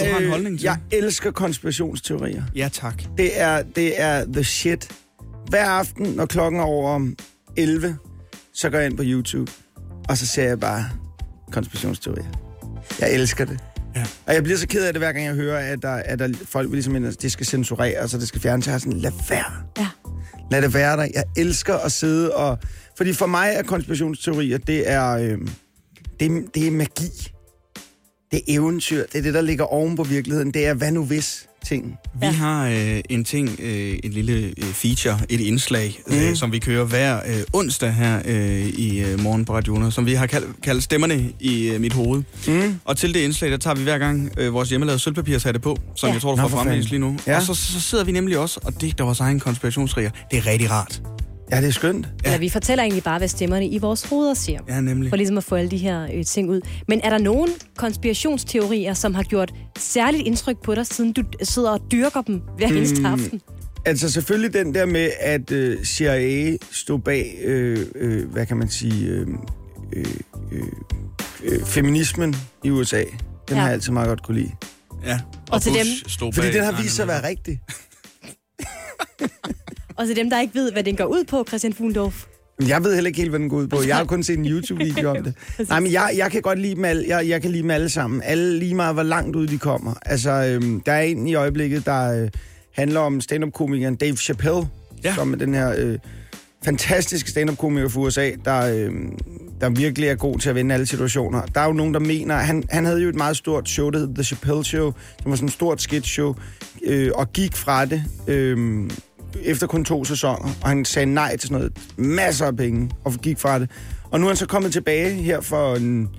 jeg elsker konspirationsteorier. Ja, tak. Det er the shit. Hver aften, når klokken er over 11, så går jeg ind på YouTube, og så ser jeg bare konspirationsteorier. Jeg elsker det. Ja. Og jeg bliver så ked af det, hver gang jeg hører, at der folk ligesom, at det skal censureres, og det skal fjernes. Jeg har sådan, lad være. Ja. Lad det være der. Jeg elsker at sidde og... Fordi for mig er konspirationsteorier, det er magi. Det er eventyr. Det er det, der ligger oven på virkeligheden. Det er hvad nu hvis ting. Vi har en ting, en lille feature, et indslag, som vi kører hver onsdag her i morgen på Radio 100, som vi har kaldt stemmerne i mit hoved. Og til det indslag, der tager vi hver gang vores hjemmelavede sølvpapirshatte på, som jeg tror, du får fremvist lige nu. Ja. Og så sidder vi nemlig også og digter vores egen konspirationsteorier. Det er rigtig rart. Ja, det er skønt. Ja. Eller vi fortæller egentlig bare, hvad stemmerne i vores hoveder siger. Ja, nemlig. For ligesom at få alle de her ting ud. Men er der nogen konspirationsteorier, som har gjort særligt indtryk på dig, siden du sidder og dyrker dem hver eneste aften? Altså selvfølgelig den der med, at CIA stod bag, hvad kan man sige, feminismen i USA. Den har jeg altid meget godt kunne lide. Ja, og til dem. Fordi den har vist sig at være rigtig. Og til dem, der ikke ved, hvad den går ud på, Christian Fuglendorf. Jeg ved heller ikke helt, hvad den går ud på. Jeg har kun set en YouTube-video om det. Nej, men jeg kan godt lide dem alle. Jeg kan lide dem alle sammen. Alle lige meget, hvor langt ud de kommer. Altså, der er en i øjeblikket, der handler om stand-up-komikeren Dave Chappelle, som er den her fantastisk stand-up-komiker fra USA, der virkelig er god til at vende alle situationer. Der er jo nogen, der mener... Han havde jo et meget stort show, der hed The Chappelle Show, som var sådan et stort sketch-show, og gik fra det efter kun 2 sæsoner, og han sagde nej til sådan noget, masser af penge, og gik fra det. Og nu er han så kommet tilbage her for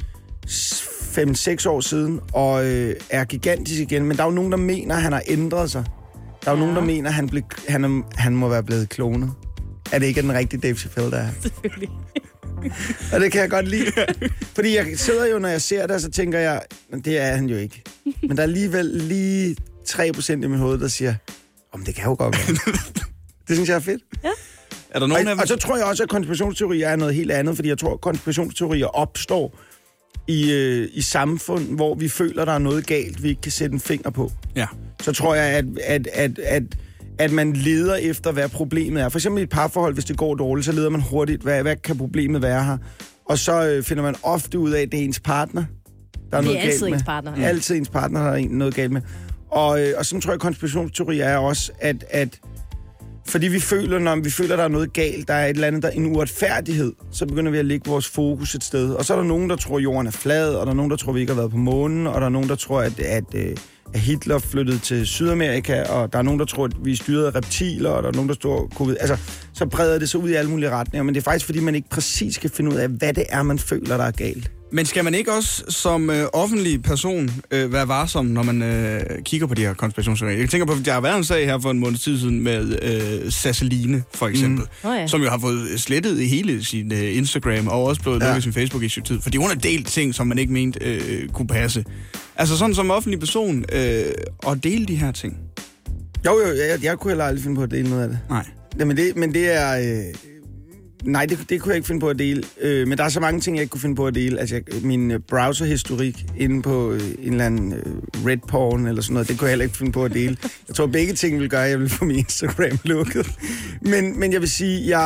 5-6 år siden, og er gigantisk igen, men der er jo nogen, der mener, at han har ændret sig. Der er jo nogen, der mener, at han må være blevet klonet. Er det ikke den rigtige Dave Chappelle, der er? Selvfølgelig. Og det kan jeg godt lide. Fordi jeg sidder jo, når jeg ser det, så tænker jeg, det er han jo ikke. Men der er alligevel lige 3% i mit hoved, der siger, det kan jo godt være. Det synes jeg er fedt. Ja. Er der nogen og så tror jeg også, at konspirationsteorier er noget helt andet, fordi jeg tror, at konspirationsteorier opstår i samfund, hvor vi føler, der er noget galt, vi ikke kan sætte en finger på. Ja. Så tror jeg, at man leder efter, hvad problemet er. For eksempel i et parforhold, hvis det går dårligt, så leder man hurtigt, hvad kan problemet være her? Og så finder man ofte ud af, at det er ens partner, der er noget galt med. Det er altid ens partner. Ja. Altid ens partner, der er noget galt med. Og sådan tror jeg, konspirationsteorier er også, at fordi vi føler, når vi føler, der er noget galt, der er et eller andet, en uretfærdighed, så begynder vi at lægge vores fokus et sted. Og så er der nogen, der tror, at jorden er flad, og der er nogen, der tror, vi ikke har været på månen, og der er nogen, der tror, at Hitler flyttede til Sydamerika, og der er nogen, der tror, at vi er styret af reptiler, og der er nogen, der står covid. Altså, så breder det sig ud i alle mulige retninger, men det er faktisk, fordi man ikke præcis kan finde ud af, hvad det er, man føler, der er galt. Men skal man ikke også som offentlig person være varsom, når man kigger på de her konspirationsteorier? Jeg tænker på, at der har været en sag her for en måned tid siden med Sasseline, for eksempel, som jo har fået slettet i hele sin Instagram, og også blevet lukket sin Facebook i sin tid, fordi hun har delt ting, som man ikke mente kunne passe. Altså sådan som offentlig person at dele de her ting. Jo, jeg kunne heller aldrig finde på at dele noget af det. Nej. Men det er... Nej, det kunne jeg ikke finde på at dele. Men der er så mange ting, jeg ikke kunne finde på at dele. Altså, min browserhistorik inde på en eller anden red porn eller sådan noget, det kunne jeg heller ikke finde på at dele. Jeg tror, begge ting ville gøre, at jeg ville få min Instagram lukket. Men jeg vil sige,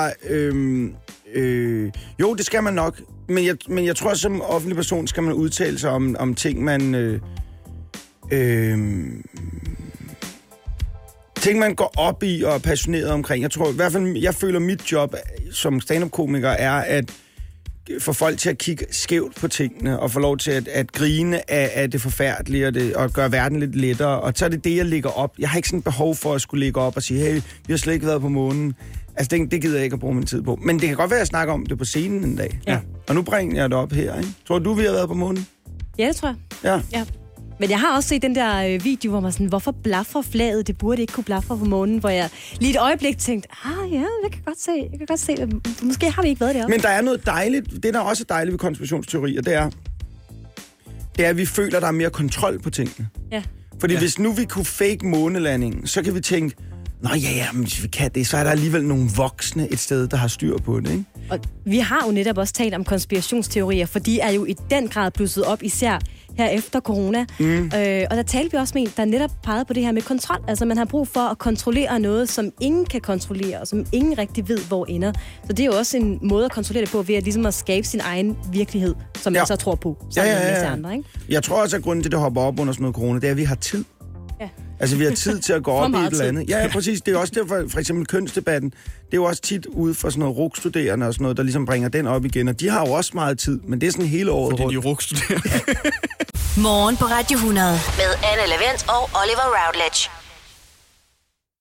jo, det skal man nok. Men jeg tror, at som offentlig person skal man udtale sig om ting, ting, man går op i og er passioneret omkring. Jeg tror i hvert fald, jeg føler, mit job som stand-up-komiker er at få folk til at kigge skævt på tingene og få lov til at grine af det forfærdelige og gøre verden lidt lettere. Og så er det, jeg lægger op. Jeg har ikke sådan et behov for at skulle lægge op og sige, hey, vi har slet ikke været på månen. Altså, det gider jeg ikke at bruge min tid på. Men det kan godt være, at jeg snakker om det på scenen en dag. Ja. Og nu bringer jeg det op her, ikke? Tror du, vi har været på månen? Ja, det tror jeg. Ja. Men jeg har også set den der video, hvor man sådan, hvorfor blaffer flaget? Det burde ikke kunne blaffe på månen, hvor jeg lige et øjeblik tænkte, ja, jeg kan godt se, måske har vi ikke været deroppe. Men der er noget dejligt, det der også er dejligt ved konspirationsteorier, det er, at vi føler, der er mere kontrol på tingene. Ja. Fordi hvis nu vi kunne fake månelandingen, så kan vi tænke, men hvis vi kan det, så er der alligevel nogle voksne et sted, der har styr på det, ikke? Og vi har jo netop også talt om konspirationsteorier, for de er jo i den grad blusset op, især her efter corona. Og der talte vi også med en, der netop pegede på det her med kontrol. Altså, man har brug for at kontrollere noget, som ingen kan kontrollere, og som ingen rigtig ved, hvor ender. Så det er jo også en måde at kontrollere det på, ved at ligesom at skabe sin egen virkelighed, som man så tror på, sammen med en masse andre, ikke? Jeg tror også, at grunden til, at det hopper op under sådan noget corona, det er, at vi har tid. Ja. Altså, vi har tid til at gå op i et eller andet. Ja, præcis. Det er også derfor, for eksempel kønsdebatten, det er jo også tit ude for sådan noget RUC-studerende og sådan noget, der ligesom bringer den op igen. Og de har jo også meget tid, men det er sådan hele året rundt. Fordi de er RUC-studerende. Morgen på Radio 100 med Anne Levent og Oliver Routledge.